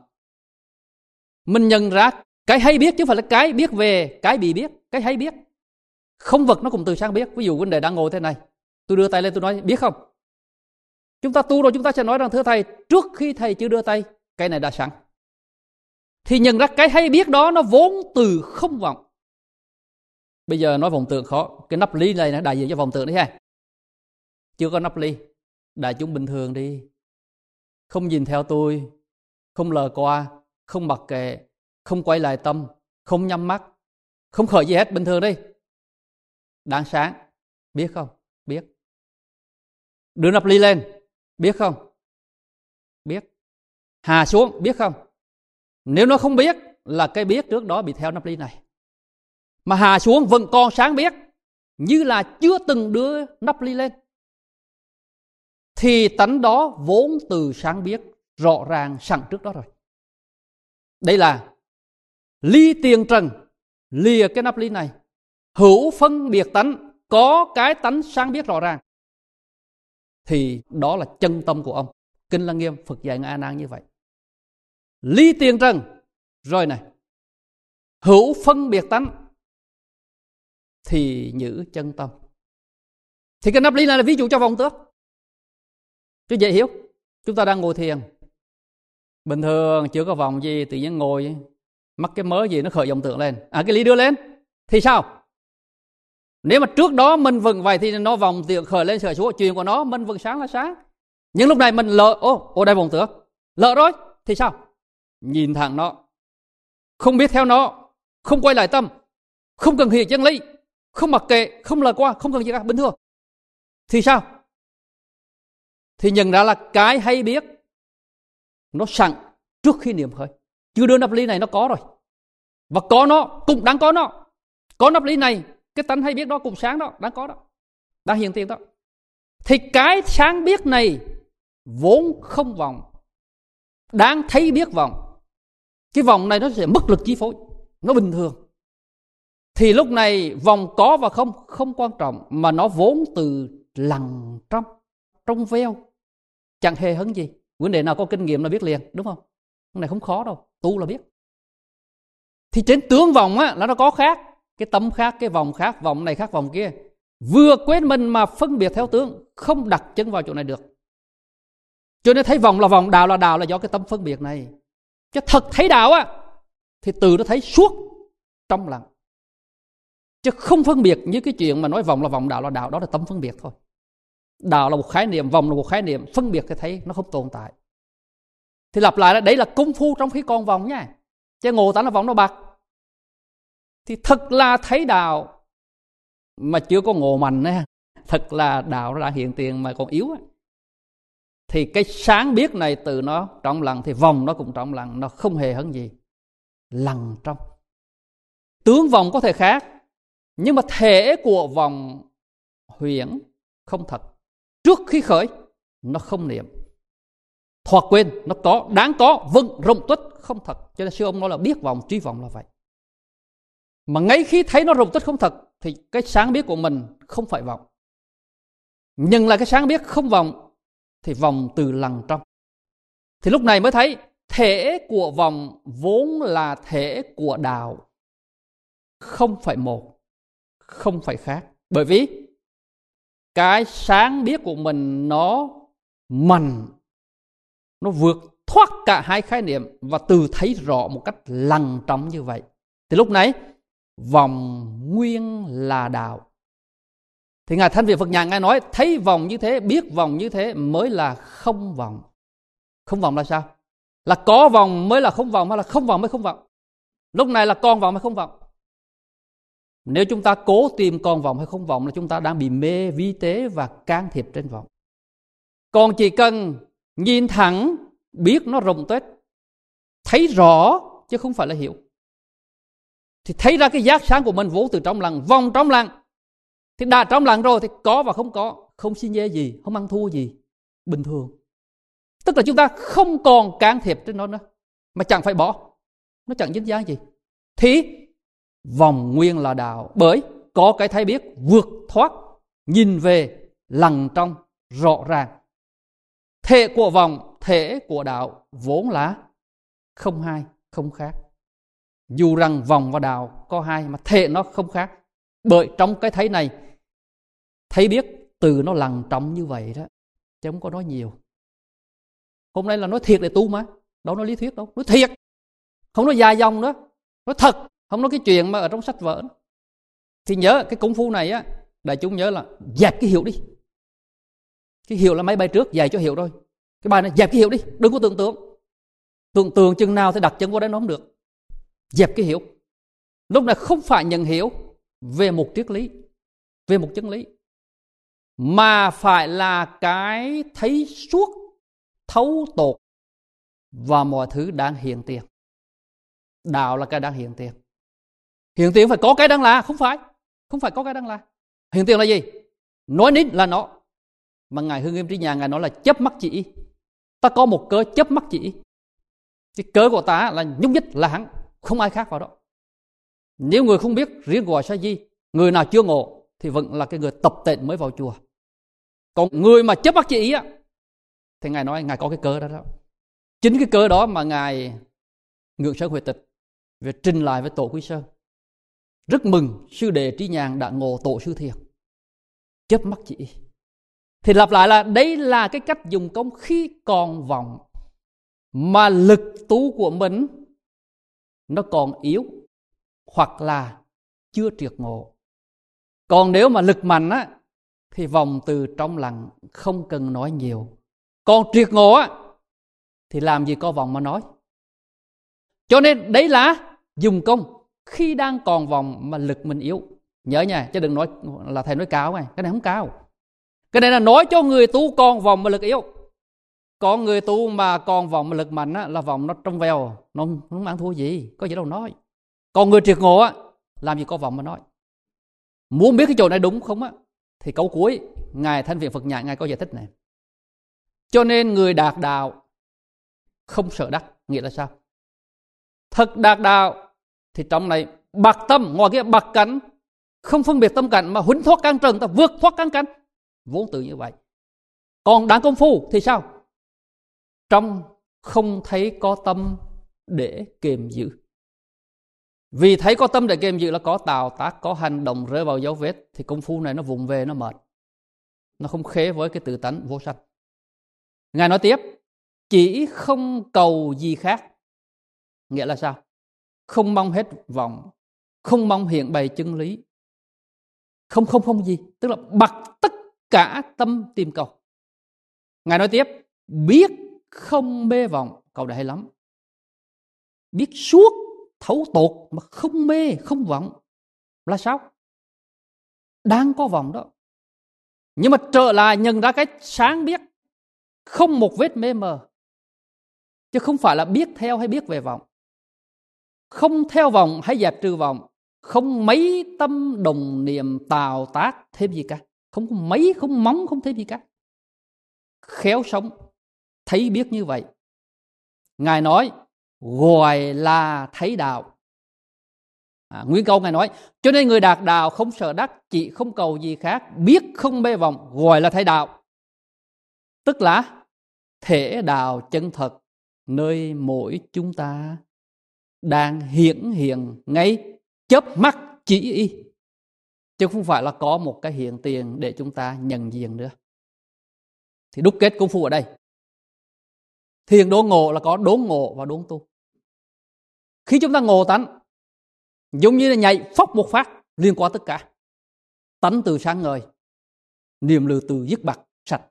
Mình nhận ra cái hay biết chứ không phải là cái biết về cái bị biết. Cái hay biết, không vật nó cũng từ sang biết. Ví dụ vấn đề đang ngồi thế này, tôi đưa tay lên tôi nói biết không? Chúng ta tu rồi chúng ta sẽ nói rằng thưa thầy, trước khi thầy chưa đưa tay, cái này đã sẵn. Thì nhận ra cái hay biết đó nó vốn từ không vọng. Bây giờ nói vọng tưởng khó. Cái nắp ly này là đại diện cho vọng tưởng đấy ha. Chưa có nắp ly, đại chúng bình thường đi, không nhìn theo tôi, không lờ qua, không mặc kệ, không quay lại tâm, không nhắm mắt, không khởi gì hết, bình thường đi. Đáng sáng, biết không? Biết. Đưa nắp ly lên, biết không? Biết. Hạ xuống, biết không? Nếu nó không biết là cái biết trước đó bị theo nắp ly này. Mà hạ xuống vẫn còn sáng biết, như là chưa từng đưa nắp ly lên. Thì tánh đó vốn từ sáng biết rõ ràng sẵn trước đó rồi. Đây là ly tiền trần, lìa cái nắp ly này, hữu phân biệt tánh, có cái tánh sáng biết rõ ràng. Thì đó là chân tâm của ông. Kinh Lăng Nghiêm Phật dạy Ngài A Nan như vậy. Ly tiền trần rồi này, hữu phân biệt tánh thì giữ chân tâm. Thì cái nắp ly này là ví dụ cho vọng tưởng, chứ dễ hiểu. Chúng ta đang ngồi thiền, bình thường chưa có vọng gì, tự nhiên ngồi mắc cái mớ gì nó khởi vọng tưởng lên, à cái ly đưa lên thì sao? Nếu mà trước đó mình vừng vậy thì nó vọng tưởng khởi lên khởi xuống, chuyện của nó mình vừng sáng là sáng. Nhưng lúc này mình lỡ, ô, ô đây vọng tưởng, lỡ rồi thì sao? Nhìn thẳng nó, không biết theo nó, không quay lại tâm, không cần hiện chân lý, không mặc kệ, không lời qua, không cần gì cả, bình thường. Thì sao? Thì nhận ra là cái hay biết nó sẵn trước khi niệm khởi. Chưa đưa nắp ly này nó có rồi. Và có nó, cũng đang có nó. Có nắp ly này, cái tánh hay biết đó cũng sáng đó, đang có đó, đang hiện tiền đó. Thì cái sáng biết này vốn không vọng, đang thấy biết vọng. Cái vọng này nó sẽ mất lực chi phối, nó bình thường. Thì lúc này vọng có và không không quan trọng, mà nó vốn từ lặng trong, trong veo, chẳng hề hấn gì. Vấn đề nào có kinh nghiệm là biết liền, đúng không? Cái này không khó đâu, tu là biết. Thì trên tướng vọng á, là nó có khác, cái tâm khác, cái vòng khác, vòng này khác vòng kia. Vừa quên mình mà phân biệt theo tướng, không đặt chân vào chỗ này được. Cho nên thấy vòng là vòng, đạo là đạo là do cái tâm phân biệt này. Chứ thật thấy đạo á, thì từ nó thấy suốt trong lặng. Chứ không phân biệt như cái chuyện mà nói vòng là vòng, đạo là đạo, đó là tâm phân biệt thôi. Đạo là một khái niệm, vòng là một khái niệm, phân biệt thì thấy nó không tồn tại. Thì lặp lại là đấy là công phu trong khi còn vòng nha. Chứ ngộ tánh là vòng nó bạc. Thì thật là thấy đạo mà chưa có ngộ mạnh nha. Thật là đạo nó đã hiện tiền mà còn yếu á. Thì cái sáng biết này từ nó trong lặng, thì vòng nó cũng trong lặng, nó không hề hấn gì. Lặng trong. Tướng vòng có thể khác, nhưng mà thể của vòng huyễn không thật. Trước khi khởi nó không niệm, thoạt quên nó có, đáng có, vâng, rộng tuất không thật. Cho nên sư ông nói là biết vòng, trí vòng là vậy. Mà ngay khi thấy nó rộng tuất không thật, thì cái sáng biết của mình không phải vòng. Nhưng là cái sáng biết không vòng, thì vòng từ lặng trong. Thì lúc này mới thấy thể của vòng vốn là thể của đạo, không phải một, không phải khác. Bởi vì cái sáng biết của mình nó mạnh, nó vượt thoát cả hai khái niệm và từ thấy rõ một cách lặng trong như vậy. Thì lúc này vòng nguyên là đạo. Thì Ngài Thanh Việt Phật Nhàn Ngài nói thấy vòng như thế, biết vòng như thế mới là không vòng. Không vòng là sao? Là có vòng mới là không vòng, hay là không vòng mới không vòng? Lúc này là còn vòng hay không vòng? Nếu chúng ta cố tìm còn vòng hay không vòng là chúng ta đang bị mê vi tế và can thiệp trên vòng. Còn chỉ cần nhìn thẳng, biết nó rộng tuếch, thấy rõ chứ không phải là hiểu, thì thấy ra cái giác sáng của mình vốn từ trong lặng, vòng trong lặng. Thì đã trong lặng rồi thì có và không có, không xi nhê gì, không ăn thua gì, bình thường. Tức là chúng ta không còn can thiệp trên nó nữa, mà chẳng phải bỏ, nó chẳng dính dáng gì. Thì vòng nguyên là đạo, bởi có cái thấy biết vượt thoát, nhìn về lặng trong rõ ràng. Thể của vòng, thể của đạo vốn là không hai, không khác. Dù rằng vòng và đạo có hai mà thể nó không khác. Bởi trong cái thấy này, thấy biết từ nó lặng trong như vậy đó, chứ không có nói nhiều. Hôm nay là nói thiệt để tu mà, đâu nói lý thuyết đâu, nói thiệt, không nói dài dòng nữa, nói thật, không nói cái chuyện mà ở trong sách vở. Thì nhớ cái công phu này á, đại chúng nhớ là dẹp cái hiệu đi. Cái hiệu là mấy bài trước dạy cho hiệu rồi. Cái bài này dẹp cái hiệu đi, đừng có tưởng tượng. Tưởng tượng chừng nào thì đặt chân vô đấy nó không được. Dẹp cái hiệu. Lúc này không phải nhận hiểu về một triết lý, về một chân lý, mà phải là cái thấy suốt, thấu tột và mọi thứ đang hiện tiền. Đạo là cái đang hiện tiền. Hiện tiền phải có cái đang là, không phải. Không phải có cái đang là. Hiện tiền là gì? Nói nín là nó. Mà Ngài Hưng Nghiêm Trí Nhàn Ngài nói là chấp mắc chỉ. Ta có một cớ chấp mắc chỉ. Cái cớ của ta là nhúc nhích là hắn, không ai khác vào đó. Nếu người không biết riêng gọi sa di, người nào chưa ngộ thì vẫn là cái người tập tện mới vào chùa. Còn người mà chấp mắc chỉ ý á, thì Ngài nói Ngài có cái cớ đó đó. Chính cái cớ đó mà Ngài Ngưỡng Sơn Huệ Tịch về trình lại với Tổ Quý Sơn. Rất mừng sư đệ Trí Nhàn đã ngộ Tổ Sư Thiền. Chấp mắc chỉ ý. Thì lặp lại là đấy là cái cách dùng công khi còn vọng, mà lực tu của mình nó còn yếu, hoặc là chưa triệt ngộ. Còn nếu mà lực mạnh á, thì vòng từ trong lặng không cần nói nhiều. Còn triệt ngộ á, thì làm gì có vòng mà nói. Cho nên đấy là dùng công khi đang còn vòng mà lực mình yếu. Nhớ nha, chứ đừng nói là thầy nói cao này. Cái này không cao. Cái này là nói cho người tu còn vọng mà lực yếu. Còn người tu mà còn vọng mà lực mạnh á, là vọng nó trong veo, nó không ăn thua gì, có gì đâu nói. Còn người triệt ngộ á, làm gì có vọng mà nói. Muốn biết cái chỗ này đúng không á, thì câu cuối Ngài Thanh Viện Phật Nhại Ngài có giải thích này. Cho nên người đạt đạo không sợ đắc, nghĩa là sao? Thật đạt đạo thì trong này bạc tâm, ngoài kia bạc cảnh, không phân biệt tâm cảnh mà huấn thoát căn trần, ta vượt thoát căn cảnh, vốn tự như vậy. Còn đáng công phu thì sao? Trong không thấy có tâm để kiềm giữ. Vì thấy có tâm để kiềm giữ là có tạo tác, có hành động rơi vào dấu vết, thì công phu này nó vụng về, nó mệt, nó không khế với cái tự tánh vô sanh. Ngài nói tiếp, chỉ không cầu gì khác, nghĩa là sao? Không mong hết vọng, không mong hiện bày chân lý, không không không gì, tức là bật tất cả tâm tìm cầu. Ngài nói tiếp, biết không mê vọng, câu này hay lắm. Biết suốt thấu tột mà không mê không vọng là sao? Đang có vọng đó, nhưng mà trở lại nhận ra cái sáng biết, không một vết mê mờ, chứ không phải là biết theo hay biết về vọng. Không theo vọng hay dẹp trừ vọng, không mấy tâm đồng niệm tạo tác thêm gì cả, không có mấy, không móng, không thêm gì cả. Khéo sống thấy biết như vậy, Ngài nói gọi là thấy đạo. À, nguyên câu Ngài nói, cho nên người đạt đạo không sợ đắc, chỉ không cầu gì khác, biết không mê vọng, gọi là thấy đạo. Tức là thể đạo chân thật nơi mỗi chúng ta đang hiển hiện ngay chớp mắt chỉ y, chứ không phải là có một cái hiện tiền để chúng ta nhận diện nữa. Thì đúc kết công phu ở đây, thiền đốn ngộ là có đốn ngộ và đốn tu. Khi chúng ta ngộ tánh, giống như là nhảy phóc một phát liên qua tất cả. Tánh từ sáng ngời, niềm lự từ dứt bặt sạch,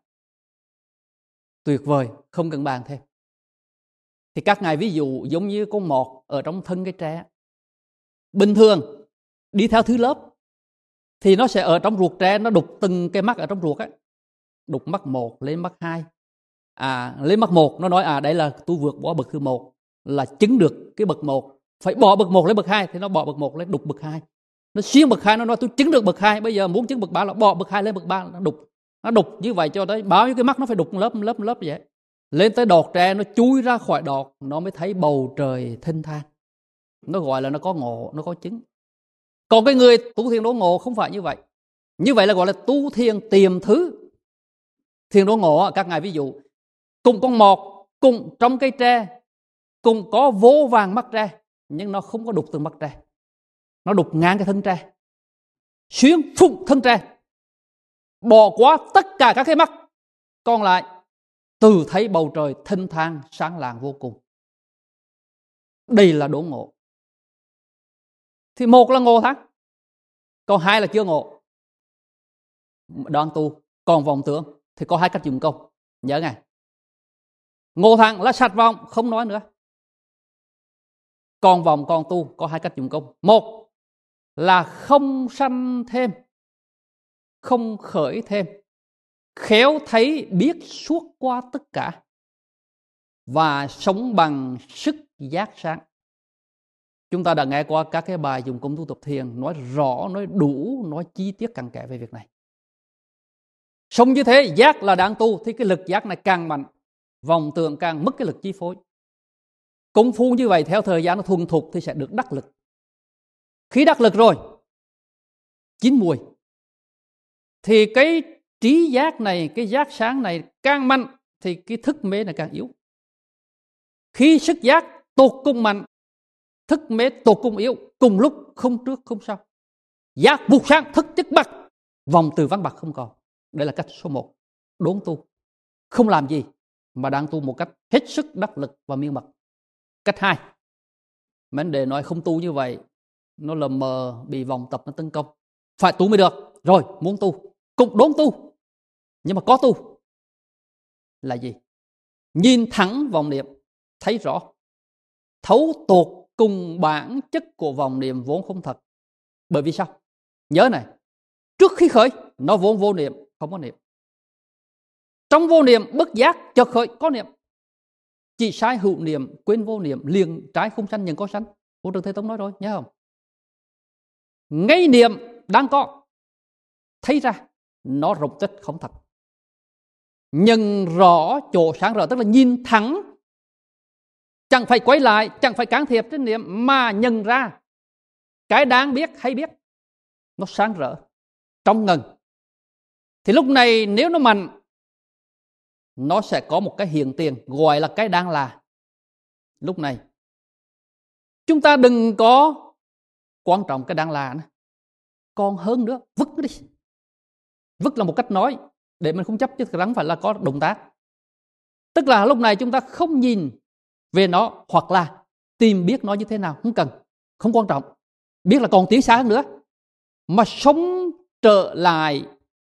tuyệt vời, không cần bàn thêm. Thì các ngài ví dụ giống như con mọt ở trong thân cái tre. Bình thường đi theo thứ lớp thì nó sẽ ở trong ruột tre, nó đục từng cái mắt ở trong ruột ấy. Đục mắt một lên mắt hai, à lên mắt một nó nói à đây là tôi vượt bỏ bậc thứ một, là chứng được cái bậc một, phải bỏ bậc một lên bậc hai, thì nó bỏ bậc một lên đục bậc hai. Nó xuyên bậc hai, nó nói tôi chứng được bậc hai, bây giờ muốn chứng bậc ba là bỏ bậc hai lên bậc ba, nó đục. Nó đục như vậy cho tới bao nhiêu cái mắt nó phải đục lớp lớp lớp vậy. Lên tới đọt tre, nó chui ra khỏi đọt, nó mới thấy bầu trời thênh thang. Nó gọi là nó có ngộ, nó có chứng. Còn cái người tu thiền đốn ngộ không phải như vậy. Như vậy là gọi là tu thiền tiềm thứ. Thiền đốn ngộ các ngài ví dụ, cùng con mọt, cùng trong cây tre, cùng có vô vàng mắt tre, nhưng nó không có đục từng mắt tre, nó đục ngang cái thân tre, xuyên phụng thân tre, bỏ qua tất cả các cái mắt còn lại, từ thấy bầu trời thênh thang sáng lạng vô cùng. Đây là đốn ngộ. Thì một là ngộ thắng, còn hai là chưa ngộ. Đang tu còn vọng tưởng thì có hai cách dùng công, nhớ ngay. Ngộ thắng là sạch vọng, không nói nữa. Còn vọng còn tu có hai cách dùng công. Một là không sanh thêm, không khởi thêm, khéo thấy biết suốt qua tất cả, và sống bằng sức giác sáng. Chúng ta đã nghe qua các cái bài dùng công tu tập thiền nói rõ, nói đủ, nói chi tiết cặn kẽ về việc này. Sống như thế, giác là đang tu, thì cái lực giác này càng mạnh, vọng tưởng càng mất cái lực chi phối. Công phu như vậy theo thời gian nó thuần thục thì sẽ được đắc lực. Khi đắc lực rồi, chín mùi, thì cái trí giác này, cái giác sáng này càng mạnh, thì cái thức mê này càng yếu. Khi sức giác tột cùng mạnh, thức mê tột cùng yếu, cùng lúc không trước không sau. Giác vụt sáng, thức chức bật, vòng từ vắng bạc không còn. Đây là cách số một, đốn tu. Không làm gì mà đang tu một cách hết sức đắc lực và miên mật. Cách hai, vấn đề nói không tu như vậy, nó lờ mờ, bị vòng tập nó tấn công. Phải tu mới được. Rồi, muốn tu, cũng đốn tu. Nhưng mà có tu là gì? Nhìn thẳng vọng niệm, thấy rõ, thấu tột cùng bản chất của vọng niệm vốn không thật. Bởi vì sao? Nhớ này, trước khi khởi nó vốn vô niệm, không có niệm. Trong vô niệm bất giác chợt khởi có niệm. Chỉ sai hữu niệm, quên vô niệm, liền trái không sanh nhưng có sanh. Vô Trần Thế Tông nói rồi, nhớ không? Ngay niệm đang có, thấy ra nó rộng chất không thật. Nhận rõ chỗ sáng rõ, tức là nhìn thẳng, chẳng phải quay lại, chẳng phải can thiệp trên niệm, mà nhận ra cái đáng biết hay biết, nó sáng rỡ, trong ngần. Thì lúc này nếu nó mạnh, nó sẽ có một cái hiện tiền gọi là cái đang là. Lúc này chúng ta đừng có quan trọng cái đang là nữa. Còn hơn nữa, vứt nó đi. Vứt là một cách nói để mình không chấp, chứ rắn phải là có động tác. Tức là lúc này chúng ta không nhìn về nó, hoặc là tìm biết nó như thế nào, không cần, không quan trọng. Biết là còn tiến xa hơn nữa, mà sống trở lại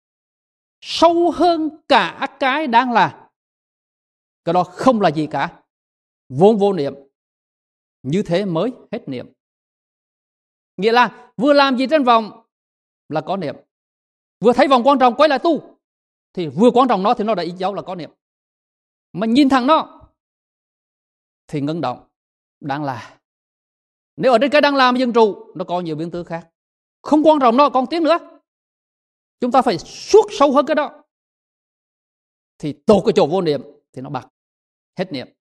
sâu hơn cả cái đang là. Cái đó không là gì cả, vốn vô niệm. Như thế mới hết niệm. Nghĩa là vừa làm gì trên vòng là có niệm, vừa thấy vòng quan trọng quay lại tu thì vừa quan trọng nó thì nó đã ý dấu là có niệm. Mà nhìn thẳng nó thì ngưng động, đang là. Nếu ở trên cái đang làm dân trụ, nó có nhiều biến tướng khác, không quan trọng nó còn tiếng nữa. Chúng ta phải suốt sâu hơn cái đó thì tột cái chỗ vô niệm thì nó bạc, hết niệm.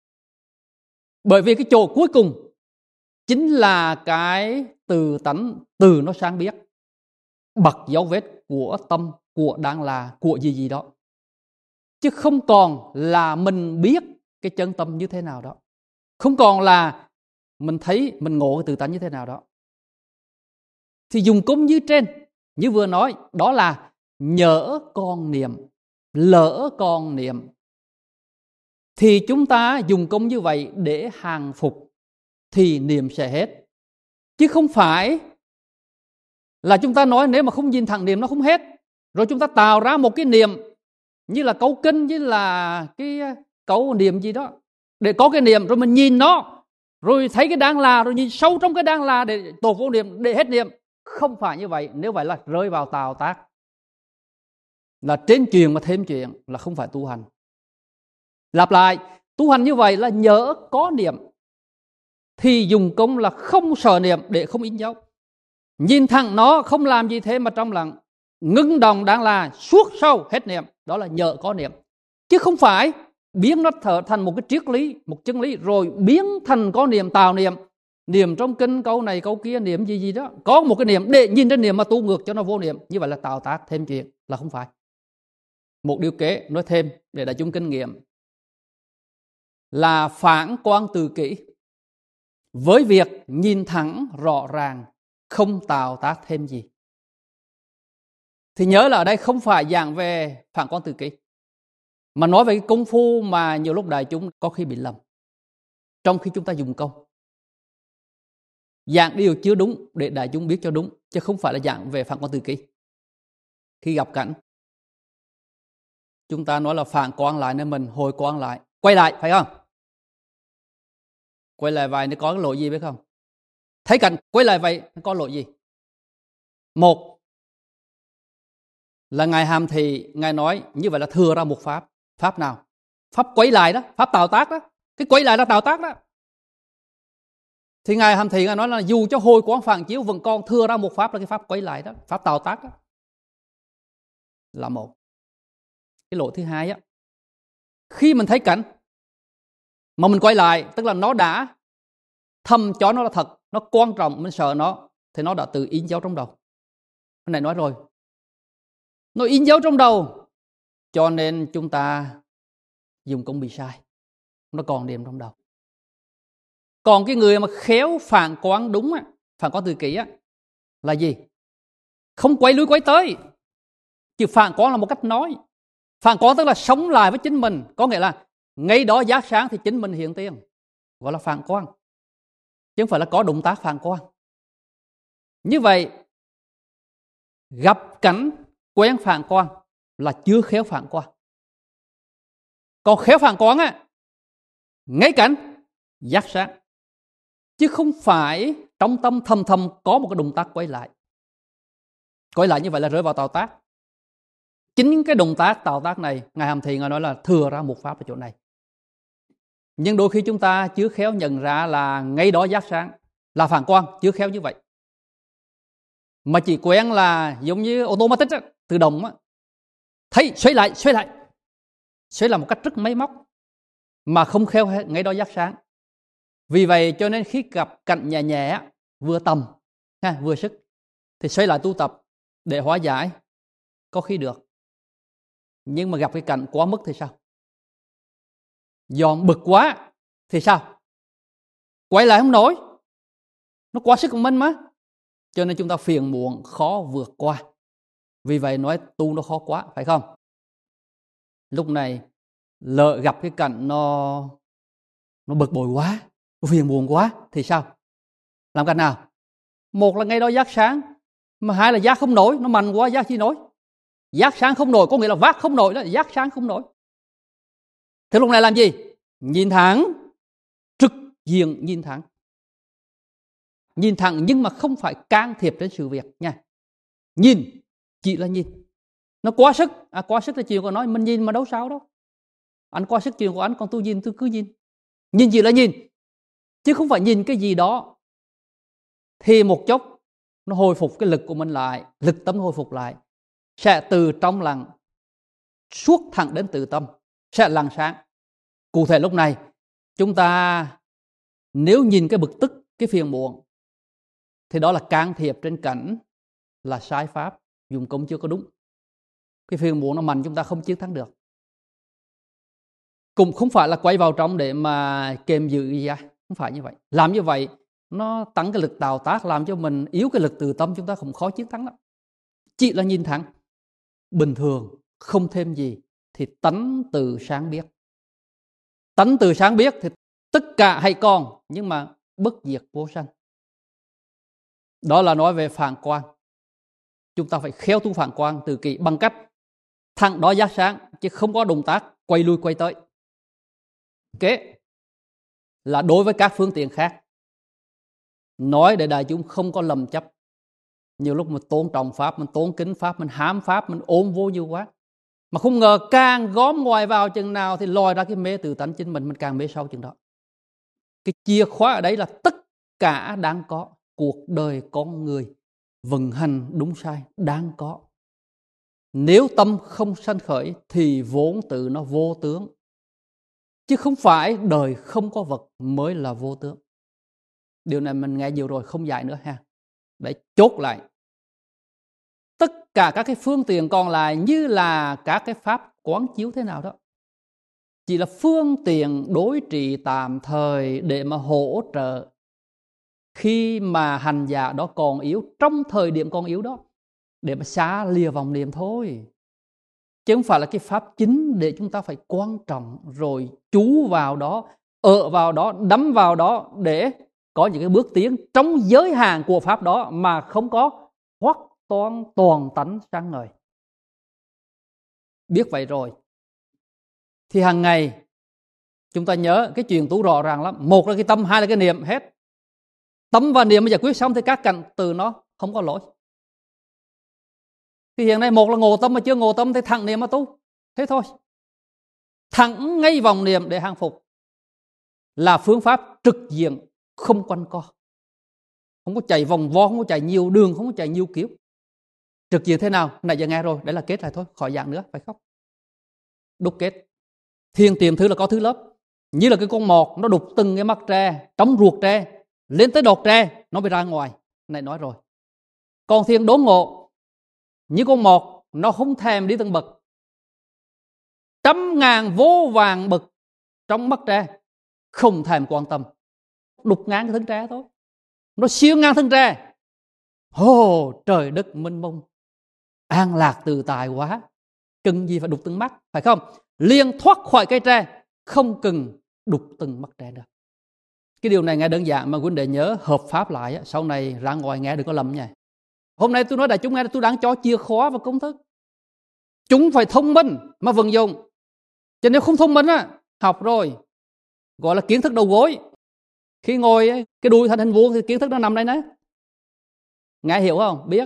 Bởi vì cái chỗ cuối cùng chính là cái từ tánh, từ nó sáng biết, bật dấu vết của tâm, của đang là, của gì gì đó. Chứ không còn là mình biết cái chân tâm như thế nào đó, không còn là mình thấy, mình ngộ cái từ tánh như thế nào đó. Thì dùng công như trên, như vừa nói, đó là nhỡ con niệm, lỡ con niệm. Thì chúng ta dùng công như vậy để hàng phục thì niệm sẽ hết. Chứ không phải là chúng ta nói nếu mà không nhìn thẳng niệm nó không hết, rồi chúng ta tạo ra một cái niệm như là câu kinh, như là cái câu niệm gì đó, để có cái niệm rồi mình nhìn nó, rồi thấy cái đang là, rồi nhìn sâu trong cái đang là để tổ vô niệm, để hết niệm. Không phải như vậy. Nếu vậy là rơi vào tào tác, là trên chuyện mà thêm chuyện, là không phải tu hành. Lặp lại, tu hành như vậy là nhớ có niệm thì dùng công là không sợ niệm để không in dấu. Nhìn thẳng nó, không làm gì thế mà trong lặng, ngưng đồng đang là, suốt sâu hết niệm. Đó là nhờ có niệm. Chứ không phải biến nó thở thành một cái triết lý, một chân lý, rồi biến thành có niệm, tạo niệm. Niệm trong kinh câu này câu kia, niệm gì gì đó, có một cái niệm để nhìn trên niệm mà tu ngược cho nó vô niệm. Như vậy là tạo tác thêm chuyện, là không phải. Một điều kế nói thêm để đại chúng kinh nghiệm là phản quan từ kỹ với việc nhìn thẳng rõ ràng, không tạo tác thêm gì. Thì nhớ là ở đây không phải giảng về phản quan từ kỹ, mà nói về cái công phu mà nhiều lúc đại chúng có khi bị lầm trong khi chúng ta dùng công. Giảng điều chưa đúng để đại chúng biết cho đúng, chứ không phải là giảng về phản quan từ kỹ. Khi gặp cảnh, chúng ta nói là phản quan lại nên mình hồi quan lại, quay lại, phải không? Quay lại vậy nó có cái lỗi gì biết không? Thấy cảnh quay lại vậy nó có lỗi gì? Một là Ngài Hàm Thị, Ngài nói như vậy là thừa ra một pháp. Pháp nào? Pháp quay lại đó, pháp tạo tác đó. Cái quay lại là tạo tác đó. Thì Ngài Hàm Thị Ngài nói là dù cho hồi quán phản chiếu vẫn còn thừa ra một pháp là cái pháp quay lại đó, pháp tạo tác đó. Là một. Cái lỗi thứ hai á, khi mình thấy cảnh mà mình quay lại, tức là nó đã thầm cho nó là thật, nó quan trọng, mình sợ nó, thì nó đã tự in dấu trong đầu. Cái này nói rồi, nó in dấu trong đầu, cho nên chúng ta dùng công bị sai, nó còn điểm trong đầu. Còn cái người mà khéo phản quán đúng á, phản quán từ kỹ á, là gì? Không quay lui quay tới, chứ phản quán là một cách nói. Phản quán tức là sống lại với chính mình, có nghĩa là ngay đó giác sáng thì chính mình hiện tiền, gọi là phản quang, chứ không phải là có động tác phản quang. Như vậy gặp cảnh quen phản quang là chưa khéo phản quang. Còn khéo phản quang á, ngay cảnh giác sáng, chứ không phải trong tâm thầm thầm có một cái động tác quay lại. Quay lại như vậy là rơi vào tạo tác. Chính cái động tác tạo tác này, Ngài Hàm Thị Ngài nói là thừa ra một pháp ở chỗ này. Nhưng đôi khi chúng ta chưa khéo nhận ra là ngay đó giác sáng là phản quang, chưa khéo như vậy. Mà chỉ quen là giống như automatic á, tự động á. Thấy xoay lại, xoay lại. Xoay là một cách rất máy móc mà không khéo ngay đó giác sáng. Vì vậy cho nên khi gặp cảnh nhẹ nhẹ vừa tầm ha, vừa sức thì xoay lại tu tập để hóa giải có khi được. Nhưng mà gặp cái cảnh quá mức thì sao? Giòn bực quá thì sao? Quay lại không nổi. Nó quá sức của mình mà. Cho nên chúng ta phiền muộn khó vượt qua. Vì vậy nói tu nó khó quá, phải không? Lúc này lỡ gặp cái cảnh nó nó bực bội quá, nó phiền muộn quá thì sao? Làm cách nào? Một là ngay đó giác sáng, mà hai là giác không nổi, nó mạnh quá giác chi nổi. Giác sáng không nổi có nghĩa là vác không nổi đó, giác sáng không nổi. Thế lúc này làm gì? Nhìn thẳng, trực diện nhìn thẳng. Nhìn thẳng nhưng mà không phải can thiệp đến sự việc nha. Nhìn, chỉ là nhìn. Nó quá sức, à, quá sức là chuyện của nói, mình nhìn mà đâu sao đâu. Anh quá sức chuyện của anh, còn tôi nhìn tôi cứ nhìn. Nhìn chỉ là nhìn, chứ không phải nhìn cái gì đó. Thì một chốc nó hồi phục cái lực của mình lại, lực tâm hồi phục lại, sẽ từ trong lặng suốt thẳng đến từ tâm, sẽ lặng sáng. Cụ thể lúc này chúng ta nếu nhìn cái bực tức, cái phiền muộn thì đó là can thiệp trên cảnh, là sai pháp, dùng công chưa có đúng. Cái phiền muộn nó mạnh chúng ta không chiến thắng được. Cũng không phải là quay vào trong để mà kềm giữ gì ra, không phải như vậy. Làm như vậy nó tăng cái lực tạo tác, làm cho mình yếu cái lực từ tâm, chúng ta cũng khó chiến thắng lắm. Chỉ là nhìn thẳng, bình thường, không thêm gì thì tánh từ sáng biết. Tánh từ sáng biết thì tất cả hay còn, nhưng mà bất diệt vô sanh. Đó là nói về phản quang. Chúng ta phải khéo tu phản quang từ kỳ bằng cách thẳng đó giác sáng, chứ không có động tác quay lui quay tới. Kế là đối với các phương tiện khác, nói để đại chúng không có lầm chấp. Nhiều lúc mình tôn trọng pháp, mình tôn kính pháp, mình hám pháp, mình ôm vô nhiều quá. Mà không ngờ càng gom ngoài vào chừng nào thì lòi ra cái mê tự tánh chính mình, mình càng mê sâu chừng đó. Cái chìa khóa ở đấy là tất cả đang có. Cuộc đời con người vận hành đúng sai đang có. Nếu tâm không sanh khởi thì vốn tự nó vô tướng. Chứ không phải đời không có vật mới là vô tướng. Điều này mình nghe nhiều rồi, không dạy nữa ha. Để chốt lại. Tất cả các cái phương tiện còn lại như là các cái pháp quán chiếu thế nào đó, chỉ là phương tiện đối trị tạm thời để mà hỗ trợ khi mà hành giả đó còn yếu, trong thời điểm còn yếu đó, để mà xá lìa vòng niệm thôi. Chứ không phải là cái pháp chính để chúng ta phải quan trọng rồi chú vào đó, ở vào đó, đắm vào đó để có những cái bước tiến trong giới hạn của pháp đó mà không có hoắc toan toàn tánh sáng ngời. Biết vậy rồi thì hàng ngày chúng ta nhớ cái chuyện tu rõ ràng lắm. Một là cái tâm, hai là cái niệm, hết. Tâm và niệm mà giải quyết xong thì các cạnh từ nó không có lỗi. Thì hiện nay một là ngộ tâm mà chưa ngộ tâm thì thẳng niệm mà tu. Thế thôi. Thẳng ngay vòng niệm để hàng phục là phương pháp trực diện, không quanh co. Không có chạy vòng vo, không có chạy nhiều đường, không có chạy nhiều kiểu. Trực diện thế nào? Nãy giờ nghe rồi, đấy là kết lại thôi, khỏi dạng nữa, phải không? Đúc kết. Thiền tiềm thứ là có thứ lớp. Như là cái con mọt, nó đục từng cái mắt tre, trong ruột tre, lên tới đọt tre, nó bị ra ngoài. Này nói rồi. Còn thiền đốn ngộ, như con mọt, nó không thèm đi từng bậc. Trăm ngàn vô vàng bậc trong mắt tre, không thèm quan tâm. Đục ngang cái thân tre thôi. Nó siêu ngang thân tre. Hồ, trời đất mênh mông, an lạc tự tại quá, cần gì phải đục từng mắt, phải không? Liền thoát khỏi cây tre, không cần đục từng mắt tre nữa. Cái điều này nghe đơn giản mà huynh đệ nhớ hợp pháp lại, sau này ra ngoài nghe đừng có lầm nha. Hôm nay tôi nói đại chúng nghe, tôi đang cho chìa khóa và công thức. Chúng phải thông minh mà vận dụng. Chứ nếu không thông minh á, học rồi gọi là kiến thức đầu gối. Khi ngồi cái đuôi thành hình vuông thì kiến thức nó nằm đây nè. Nghe hiểu không? Biết.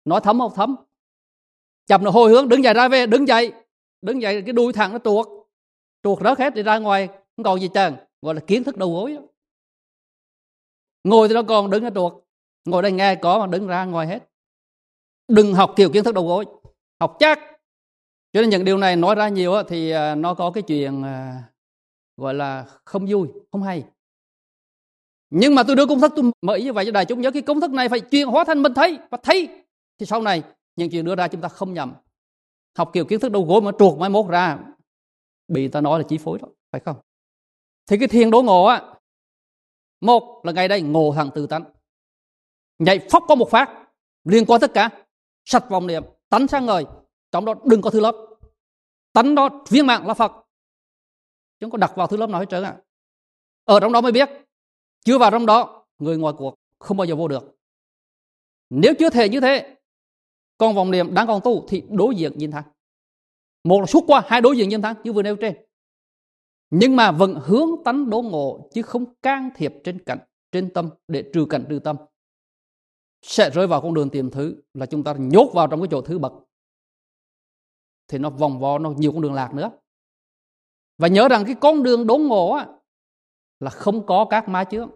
Nói thấm không thấm. Chập nó hồi hướng, đứng dậy ra về, đứng dậy. Đứng dậy cái đuôi thẳng nó tuột. Tuột rớt hết đi ra ngoài, không còn gì trơn. Gọi là kiến thức đầu gối đó. Ngồi thì nó còn đứng nó tuột. Ngồi đây nghe có mà đứng ra ngoài hết. Đừng học kiểu kiến thức đầu gối. Học chắc. Cho nên những điều này nói ra nhiều thì nó có cái chuyện gọi là không vui, không hay. Nhưng mà tôi đưa công thức tôi mở ý như vậy cho đại chúng nhớ, cái công thức này phải chuyển hóa thành mình thấy. Và thấy thì sau này những chuyện đưa ra chúng ta không nhầm. Học kiểu kiến thức đầu gối mà truột mai mốt ra bị người ta nói là chi phối đó, phải không? Thì cái thiền đốn ngộ á, một là ngày đây ngộ thẳng tự tánh, nhảy phóc có một phát liên quan tất cả, sạch vọng niệm, tánh sáng ngời, trong đó đừng có thứ lớp, tánh đó viên mạng là Phật, chứ không có đặt vào thứ lớp nào hết trơn ạ. Ở trong đó mới biết, chưa vào trong đó người ngoài cuộc không bao giờ vô được. Nếu chưa thể như thế, còn vọng niệm đang còn tu thì đối diện nhìn thẳng. Một là suốt qua, hai đối diện nhìn thẳng như vừa nêu trên. Nhưng mà vẫn hướng tánh đốn ngộ, chứ không can thiệp trên cảnh, trên tâm để trừ cảnh trừ tâm. Sẽ rơi vào con đường tìm thứ là chúng ta nhốt vào trong cái chỗ thứ bậc. Thì nó vòng vo, nó nhiều con đường lạc nữa. Và nhớ rằng cái con đường đốn ngộ á, là không có các má chướng.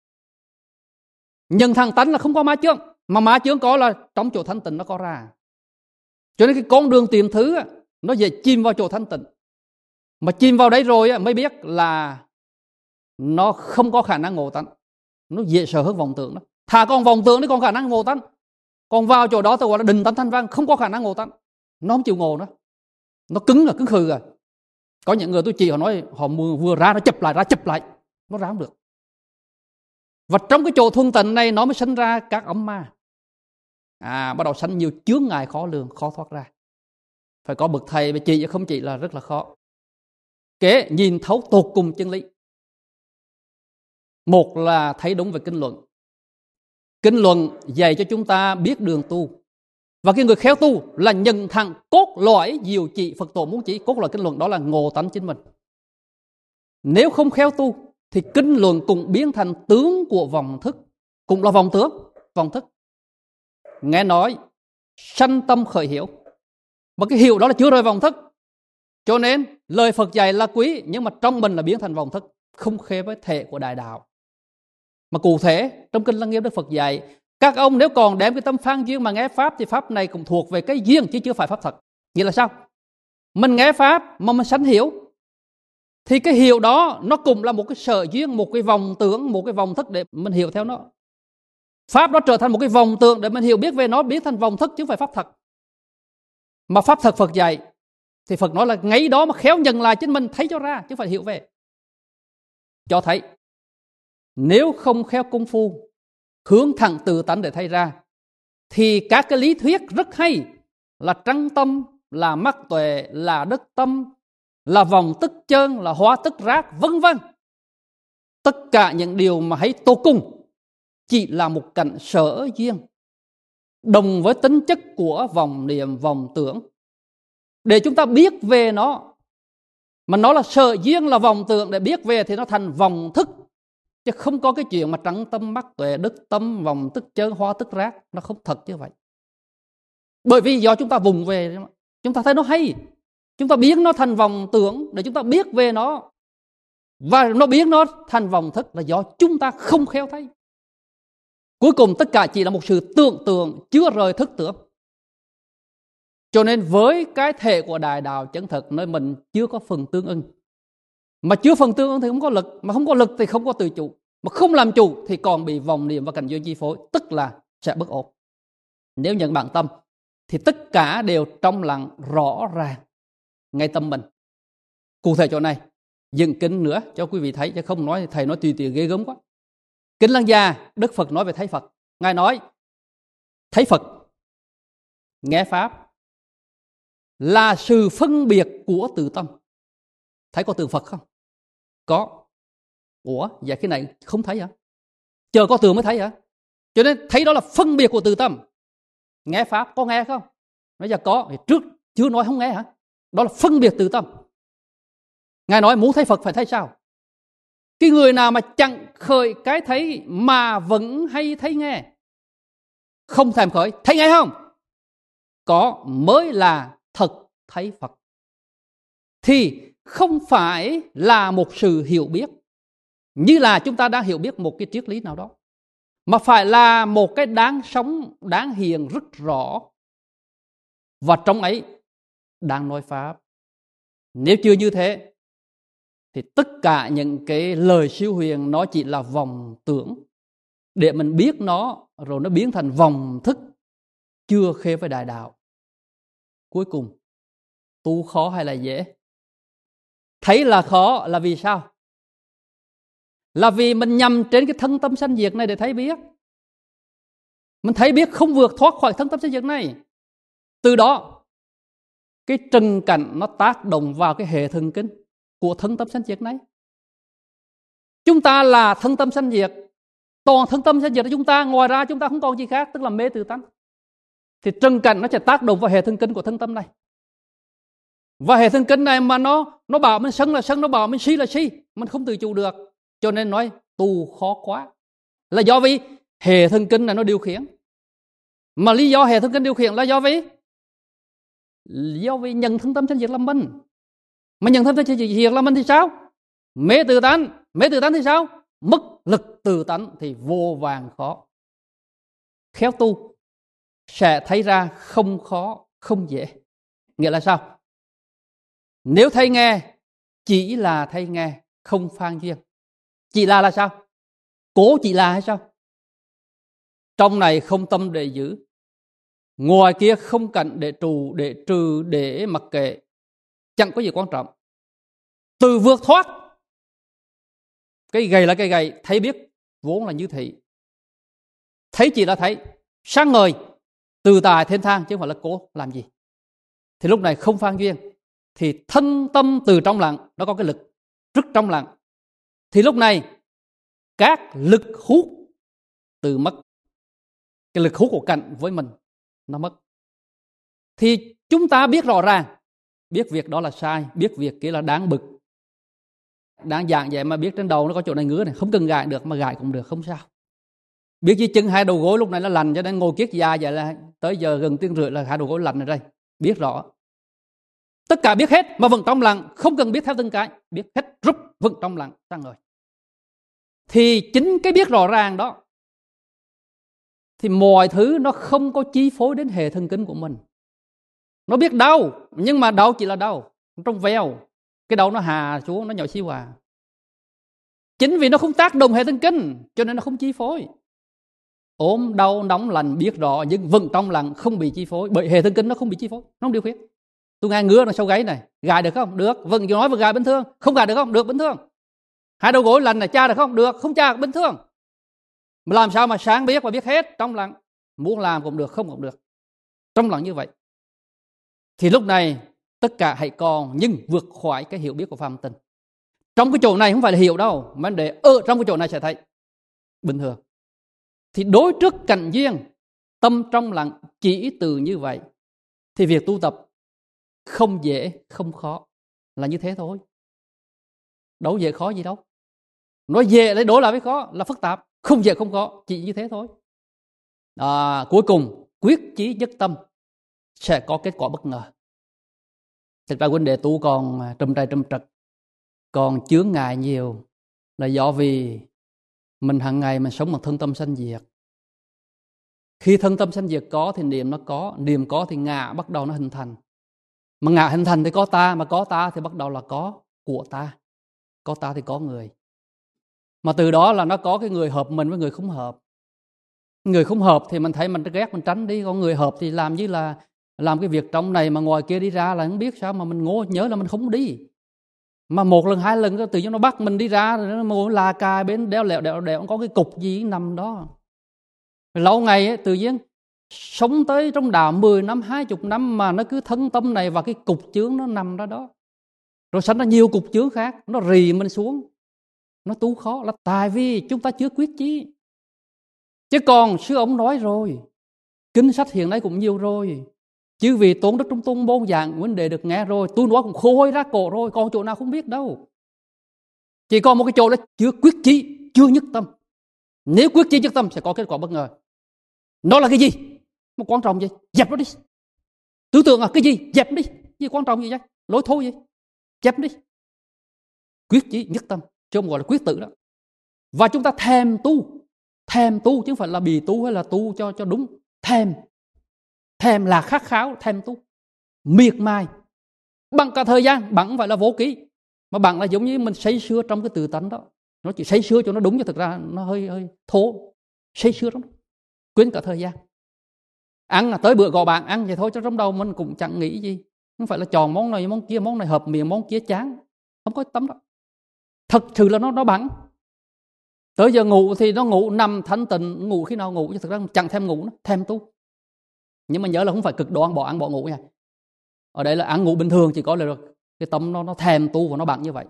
Nhân thằng tánh là không có má chướng, mà má chướng có là trong chỗ thanh tịnh nó có ra. Cho nên cái con đường tìm thứ á, nó dễ chìm vào chỗ thanh tịnh. Mà chìm vào đấy rồi á, mới biết là nó không có khả năng ngộ tánh. Nó dễ sợ hơn vọng tưởng đó. Thà còn vọng tưởng thì còn khả năng ngộ tánh. Còn vào chỗ đó tôi gọi là định tánh thanh văn, không có khả năng ngộ tánh. Nó không chịu ngộ nữa. Nó cứng là cứng khừ rồi. Có những người tôi chỉ họ nói họ vừa ra nó chụp lại, ra chụp lại, nó ra không được. Và trong cái chỗ thuần tịnh này nó mới sinh ra các ấm ma. À, bắt đầu sanh nhiều chướng ngại khó lường, khó thoát ra. Phải có bậc thầy và chỉ, không chỉ là rất là khó. Kế nhìn thấu tột cùng chân lý. Một là thấy đúng về kinh luận. Kinh luận dạy cho chúng ta biết đường tu. Và cái người khéo tu là nhận thẳng cốt lõi diệu trị Phật tổ muốn chỉ. Cốt lõi kinh luận đó là ngộ tánh chính mình. Nếu không khéo tu thì kinh luận cũng biến thành tướng của vọng thức. Cũng là vọng tướng, vọng thức. Nghe nói sanh tâm khởi hiểu. Mà cái hiểu đó là chưa rời vọng thức. Cho nên lời Phật dạy là quý, nhưng mà trong mình là biến thành vọng thức, không khê với thể của đại đạo. Mà cụ thể trong kinh Lăng Nghiêm Đức Phật dạy, các ông nếu còn đem cái tâm phan duyên mà nghe pháp thì pháp này cũng thuộc về cái duyên chứ chưa phải pháp thật. Nghĩa là sao? Mình nghe pháp mà mình sanh hiểu thì cái hiểu đó nó cũng là một cái sở duyên, một cái vòng tưởng, một cái vòng thức để mình hiểu theo nó. Pháp nó trở thành một cái vòng tưởng để mình hiểu biết về nó, biến thành vòng thức chứ không phải pháp thật. Mà pháp thật Phật dạy thì Phật nói là ngay đó mà khéo nhận lại chính mình thấy cho ra chứ không phải hiểu về. Cho thấy nếu không khéo công phu hướng thẳng từ tánh để thấy ra thì các cái lý thuyết rất hay là trăng tâm, là mắc tuệ, là đức tâm, là vòng tức chân, là hóa tức rác, vân vân. Tất cả những điều mà hãy tô cùng chỉ là một cảnh sở duyên đồng với tính chất của vòng niệm, vòng tưởng. Để chúng ta biết về nó, mà nó là sở duyên, là vòng tưởng, để biết về thì nó thành vòng thức. Chứ không có cái chuyện mà trắng tâm, mắc tuệ, đức tâm, vòng tức chân, hóa tức rác. Nó không thật như vậy. Bởi vì do chúng ta vùng về, chúng ta thấy nó hay, chúng ta biến nó thành vòng tưởng để chúng ta biết về nó. Và nó biến nó thành vòng thức là do chúng ta không khéo thấy. Cuối cùng tất cả chỉ là một sự tưởng tượng chưa rời thức tưởng. Cho nên với cái thể của đại đạo chân thực nơi mình chưa có phần tương ưng. Mà chưa phần tương ưng thì không có lực. Mà không có lực thì không có tự chủ. Mà không làm chủ thì còn bị vòng niệm và cảnh duyên chi phối. Tức là sẽ bất ổn. Nếu nhận bản tâm thì tất cả đều trong lặng rõ ràng ngay tâm mình. Cụ thể chỗ này dựng kinh nữa cho quý vị thấy, chứ không nói thầy nói tùy tiện ghê gớm quá. Kinh Lăng Gia, Đức Phật nói về thấy Phật. Ngài nói thấy Phật, nghe pháp là sự phân biệt của tự tâm. Thấy có từ Phật không? Có. Ủa, vậy cái này không thấy hả? Chờ có từ mới thấy hả? Cho nên thấy đó là phân biệt của tự tâm. Nghe pháp có nghe không? Nói giờ có, thì trước chưa nói không nghe hả? Đó là phân biệt tự tâm. Ngài nói muốn thấy Phật phải thấy sao? Cái người nào mà chẳng khởi cái thấy mà vẫn hay thấy nghe, không thèm khởi, thấy nghe không? có mới là thật thấy Phật. Thì không phải là một sự hiểu biết như là chúng ta đã hiểu biết một cái triết lý nào đó, mà phải là một cái đáng sống, đáng hiện rất rõ. Và trong ấy đang nói Pháp. Nếu chưa như thế thì tất cả những cái lời siêu huyền nó chỉ là vòng tưởng để mình biết nó, rồi nó biến thành vòng thức chưa khê với đại đạo. Cuối cùng tu khó hay là dễ? Thấy là khó là vì sao? Là vì mình nhằm trên cái thân tâm sanh diệt này để thấy biết. Mình thấy biết không vượt thoát khỏi thân tâm sanh diệt này. Từ đó cái trần cảnh nó tác động vào cái hệ thần kinh của thân tâm sanh diệt này. Chúng ta là thân tâm sanh diệt, toàn thân tâm sanh diệt của chúng ta, ngoài ra chúng ta không còn gì khác, tức là mê tự tánh. Thì trần cảnh nó sẽ tác động vào hệ thần kinh của thân tâm này. Và hệ thần kinh này mà nó nó bảo mình sân là sân, nó bảo mình si là si, mình không tự chủ được. Cho nên nói tu khó quá. Là do vì hệ thần kinh này nó điều khiển. Mà lý do hệ thần kinh điều khiển là do vì do vì nhận thân tâm sanh diệt làm mình. Mà nhận thân tâm sanh diệt làm mình thì sao? Mê tự tánh. Mê tự tánh thì sao? Mất lực tự tánh thì vô vàn khó. Khéo tu sẽ thấy ra không khó, không dễ. Nghĩa là sao? Nếu thấy nghe chỉ là thấy nghe, không phan duyên. Chỉ là là sao? Cố chỉ là hay sao? Trong này không tâm để giữ, ngoài kia không cảnh để trù, để trừ, để mặc kệ, chẳng có gì quan trọng. Từ vượt thoát, cái gầy là cái gầy, thấy biết vốn là như thị. Thấy chỉ là thấy, sáng ngời, từ tài thiên thang, chứ không phải là cố làm gì. Thì lúc này không phan duyên, thì thân tâm từ trong lặng, nó có cái lực rất trong lặng. Thì lúc này các lực hút từ mất, cái lực hút của cảnh với mình nó mất. Thì chúng ta biết rõ ràng, biết việc đó là sai, biết việc kia là đáng bực, đáng giảng vậy mà biết trên đầu nó có chỗ này ngứa này, không cần gãi được mà gãi cũng được, không sao. Biết gì chân hai đầu gối lúc này nó lành, cho nên ngồi kiết già vậy là tới giờ gần tiếng rưỡi là hai đầu gối lành rồi đây. Biết rõ. Tất cả biết hết mà vẫn trong lặng, không cần biết theo từng cái, biết hết rút vẫn trong lặng sang rồi. Thì chính cái biết rõ ràng đó, thì mọi thứ nó không có chi phối đến hệ thần kinh của mình. Nó biết đau, nhưng mà đau chỉ là đau, trong veo, cái đầu nó hà xuống, nó nhỏ xíu à. Chính vì nó không tác động hệ thần kinh, cho nên nó không chi phối. Ốm, đau, nóng, lạnh biết rõ, nhưng vẫn trong lặng, không bị chi phối. Bởi hệ thần kinh nó không bị chi phối, nó không điều khiển. Tôi nghe ngứa nó sau gáy này, gài được không? Được. Vẫn nói vừa gài bình thường. Không gài được không? Được bình thường. Hai đầu gối lành này, cha được không? Được. Không cha bình thường. Mà làm sao mà sáng biết và biết hết trong lặng. Muốn làm cũng được, không cũng được. Trong lặng như vậy. Thì lúc này tất cả hãy còn, nhưng vượt khỏi cái hiểu biết của phàm tình. Trong cái chỗ này không phải là hiểu đâu, mà để ở trong cái chỗ này sẽ thấy bình thường. Thì đối trước cảnh duyên, tâm trong lặng chỉ từ như vậy, thì việc tu tập không dễ, không khó, là như thế thôi. Đâu dễ khó gì đâu. Nói dễ lấy đối lại với khó là phức tạp, không dễ không khó, chỉ như thế thôi. À, cuối cùng quyết chí nhất tâm sẽ có kết quả bất ngờ. Thực ra huynh đệ tu còn trầm trai trầm trật, còn chướng ngại nhiều, là do vì mình hàng ngày mình sống bằng thân tâm sanh diệt. Khi thân tâm sanh diệt có thì niệm nó có, niệm có thì ngã bắt đầu nó hình thành. Mà ngã hình thành thì có ta, mà có ta thì bắt đầu là có của ta. Có ta thì có người. Mà từ đó là nó có cái người hợp mình với người không hợp. Người không hợp thì mình thấy mình ghét mình tránh đi, còn người hợp thì làm như là làm cái việc trong này mà ngoài kia đi ra là không biết sao mà mình ngố nhớ là mình không đi. Mà một lần hai lần tự nhiên nó bắt mình đi ra, nó ngồi là cài bên đeo lẹo đeo đeo có cái cục gì nằm đó. Lâu ngày ấy, tự nhiên sống tới trong đạo mười năm, hai mươi năm mà nó cứ thân tâm này và cái cục chướng nó nằm đó đó. Rồi sanh ra nhiều cục chướng khác, nó rì mình xuống. Nó tu khó là tại vì chúng ta chưa quyết chí. Chứ còn sư ông nói rồi, kinh sách hiện nay cũng nhiều rồi. Chứ vì tốn đất trong tôn môn dạng vấn đề được nghe rồi, tôi nói cũng khô hôi ra cổ rồi, còn chỗ nào không biết đâu. Chỉ còn một cái chỗ đó chưa quyết chí, chưa nhất tâm. Nếu quyết chí nhất tâm sẽ có kết quả bất ngờ. Nó là cái gì? Một quan trọng gì? Dẹp nó đi. Tư tưởng là cái gì? Dẹp đi. Gì quan trọng gì vậy? Lỗi thôi gì? Dẹp đi. Quyết chí nhất tâm, chứ không gọi là quyết tử đó. Và chúng ta thèm tu. Thèm tu chứ không phải là bị tu hay là tu cho cho đúng. Thèm. Thèm là khát khao, thèm tu. Miệt mài. Bằng cả thời gian, bạn không phải là vô ký. Mà bạn là giống như mình say sưa trong cái tự tánh đó. Nó chỉ say sưa cho nó đúng, chứ thực ra nó hơi hơi thô. Say sưa trong đó. Quên cả thời gian. Ăn là tới bữa gọi bạn ăn vậy thôi, chứ trong đầu mình cũng chẳng nghĩ gì. Không phải là chọn món này món kia, món này hợp miệng, món kia chán. Không có tấm đó. Thật sự là nó nó bắn. Tới giờ ngủ thì nó ngủ nằm thanh tịnh, ngủ khi nào ngủ, chứ thực ra chẳng thèm ngủ, nó thèm tu. Nhưng mà nhớ là không phải cực đoan bỏ ăn bỏ ngủ nha. Ở đây là ăn ngủ bình thường, chỉ có là cái tâm nó nó thèm tu và nó bắn như vậy.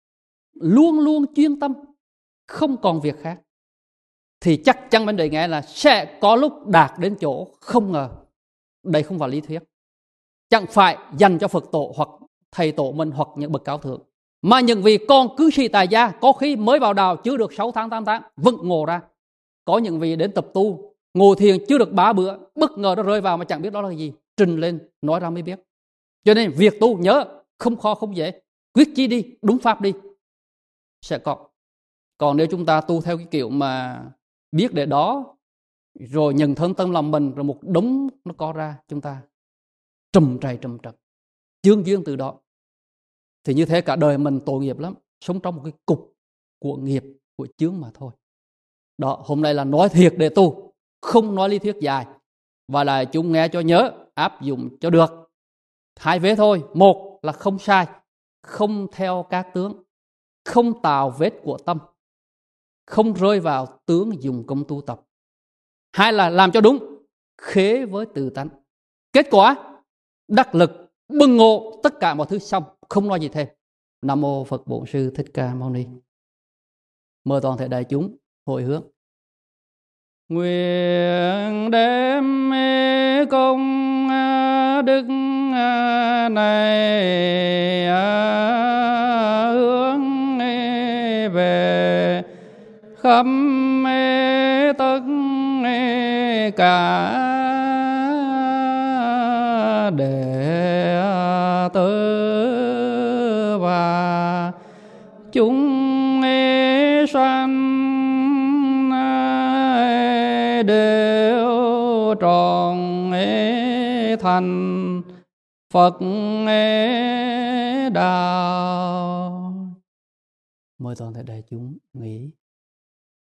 Luôn luôn chuyên tâm, không còn việc khác. Thì chắc chắn bên đây nghe là sẽ có lúc đạt đến chỗ không ngờ. Đây không phải lý thuyết. Chẳng phải dành cho Phật tổ hoặc thầy tổ mình hoặc những bậc cao thượng. Mà những vị con cư sĩ tại gia có khi mới vào đạo chưa được sáu tháng tám tháng vẫn ngộ ra. Có những vị đến tập tu ngồi thiền chưa được ba bữa, bất ngờ nó rơi vào mà chẳng biết đó là gì, trình lên nói ra mới biết. Cho nên việc tu nhớ không khó không dễ, quyết chí đi, đúng pháp đi sẽ có. Còn nếu chúng ta tu theo cái kiểu mà biết để đó rồi nhận thân tâm lòng mình, rồi một đống nó có ra, chúng ta trầm trầy trầm trật chướng duyên từ đó, thì như thế cả đời mình tội nghiệp lắm, sống trong một cái cục của nghiệp, của chướng mà thôi. Đó, hôm nay là nói thiệt để tu, không nói lý thuyết dài. Và lại chúng nghe cho nhớ, áp dụng cho được. Hai vế thôi. Một là không sai, không theo các tướng, không tạo vết của tâm, không rơi vào tướng dùng công tu tập. Hai là làm cho đúng, khế với tự tánh. Kết quả đắc lực, bừng ngộ, tất cả mọi thứ xong, không nói gì thêm. Nam mô Phật Bổn Sư Thích Ca Mâu Ni. Mời toàn thể đại chúng hồi hướng. Nguyện đem công đức này hướng về khắp tất cả đệ tử và chúng sanh đều tròn thành Phật đạo. Mời toàn thể đại chúng nghỉ.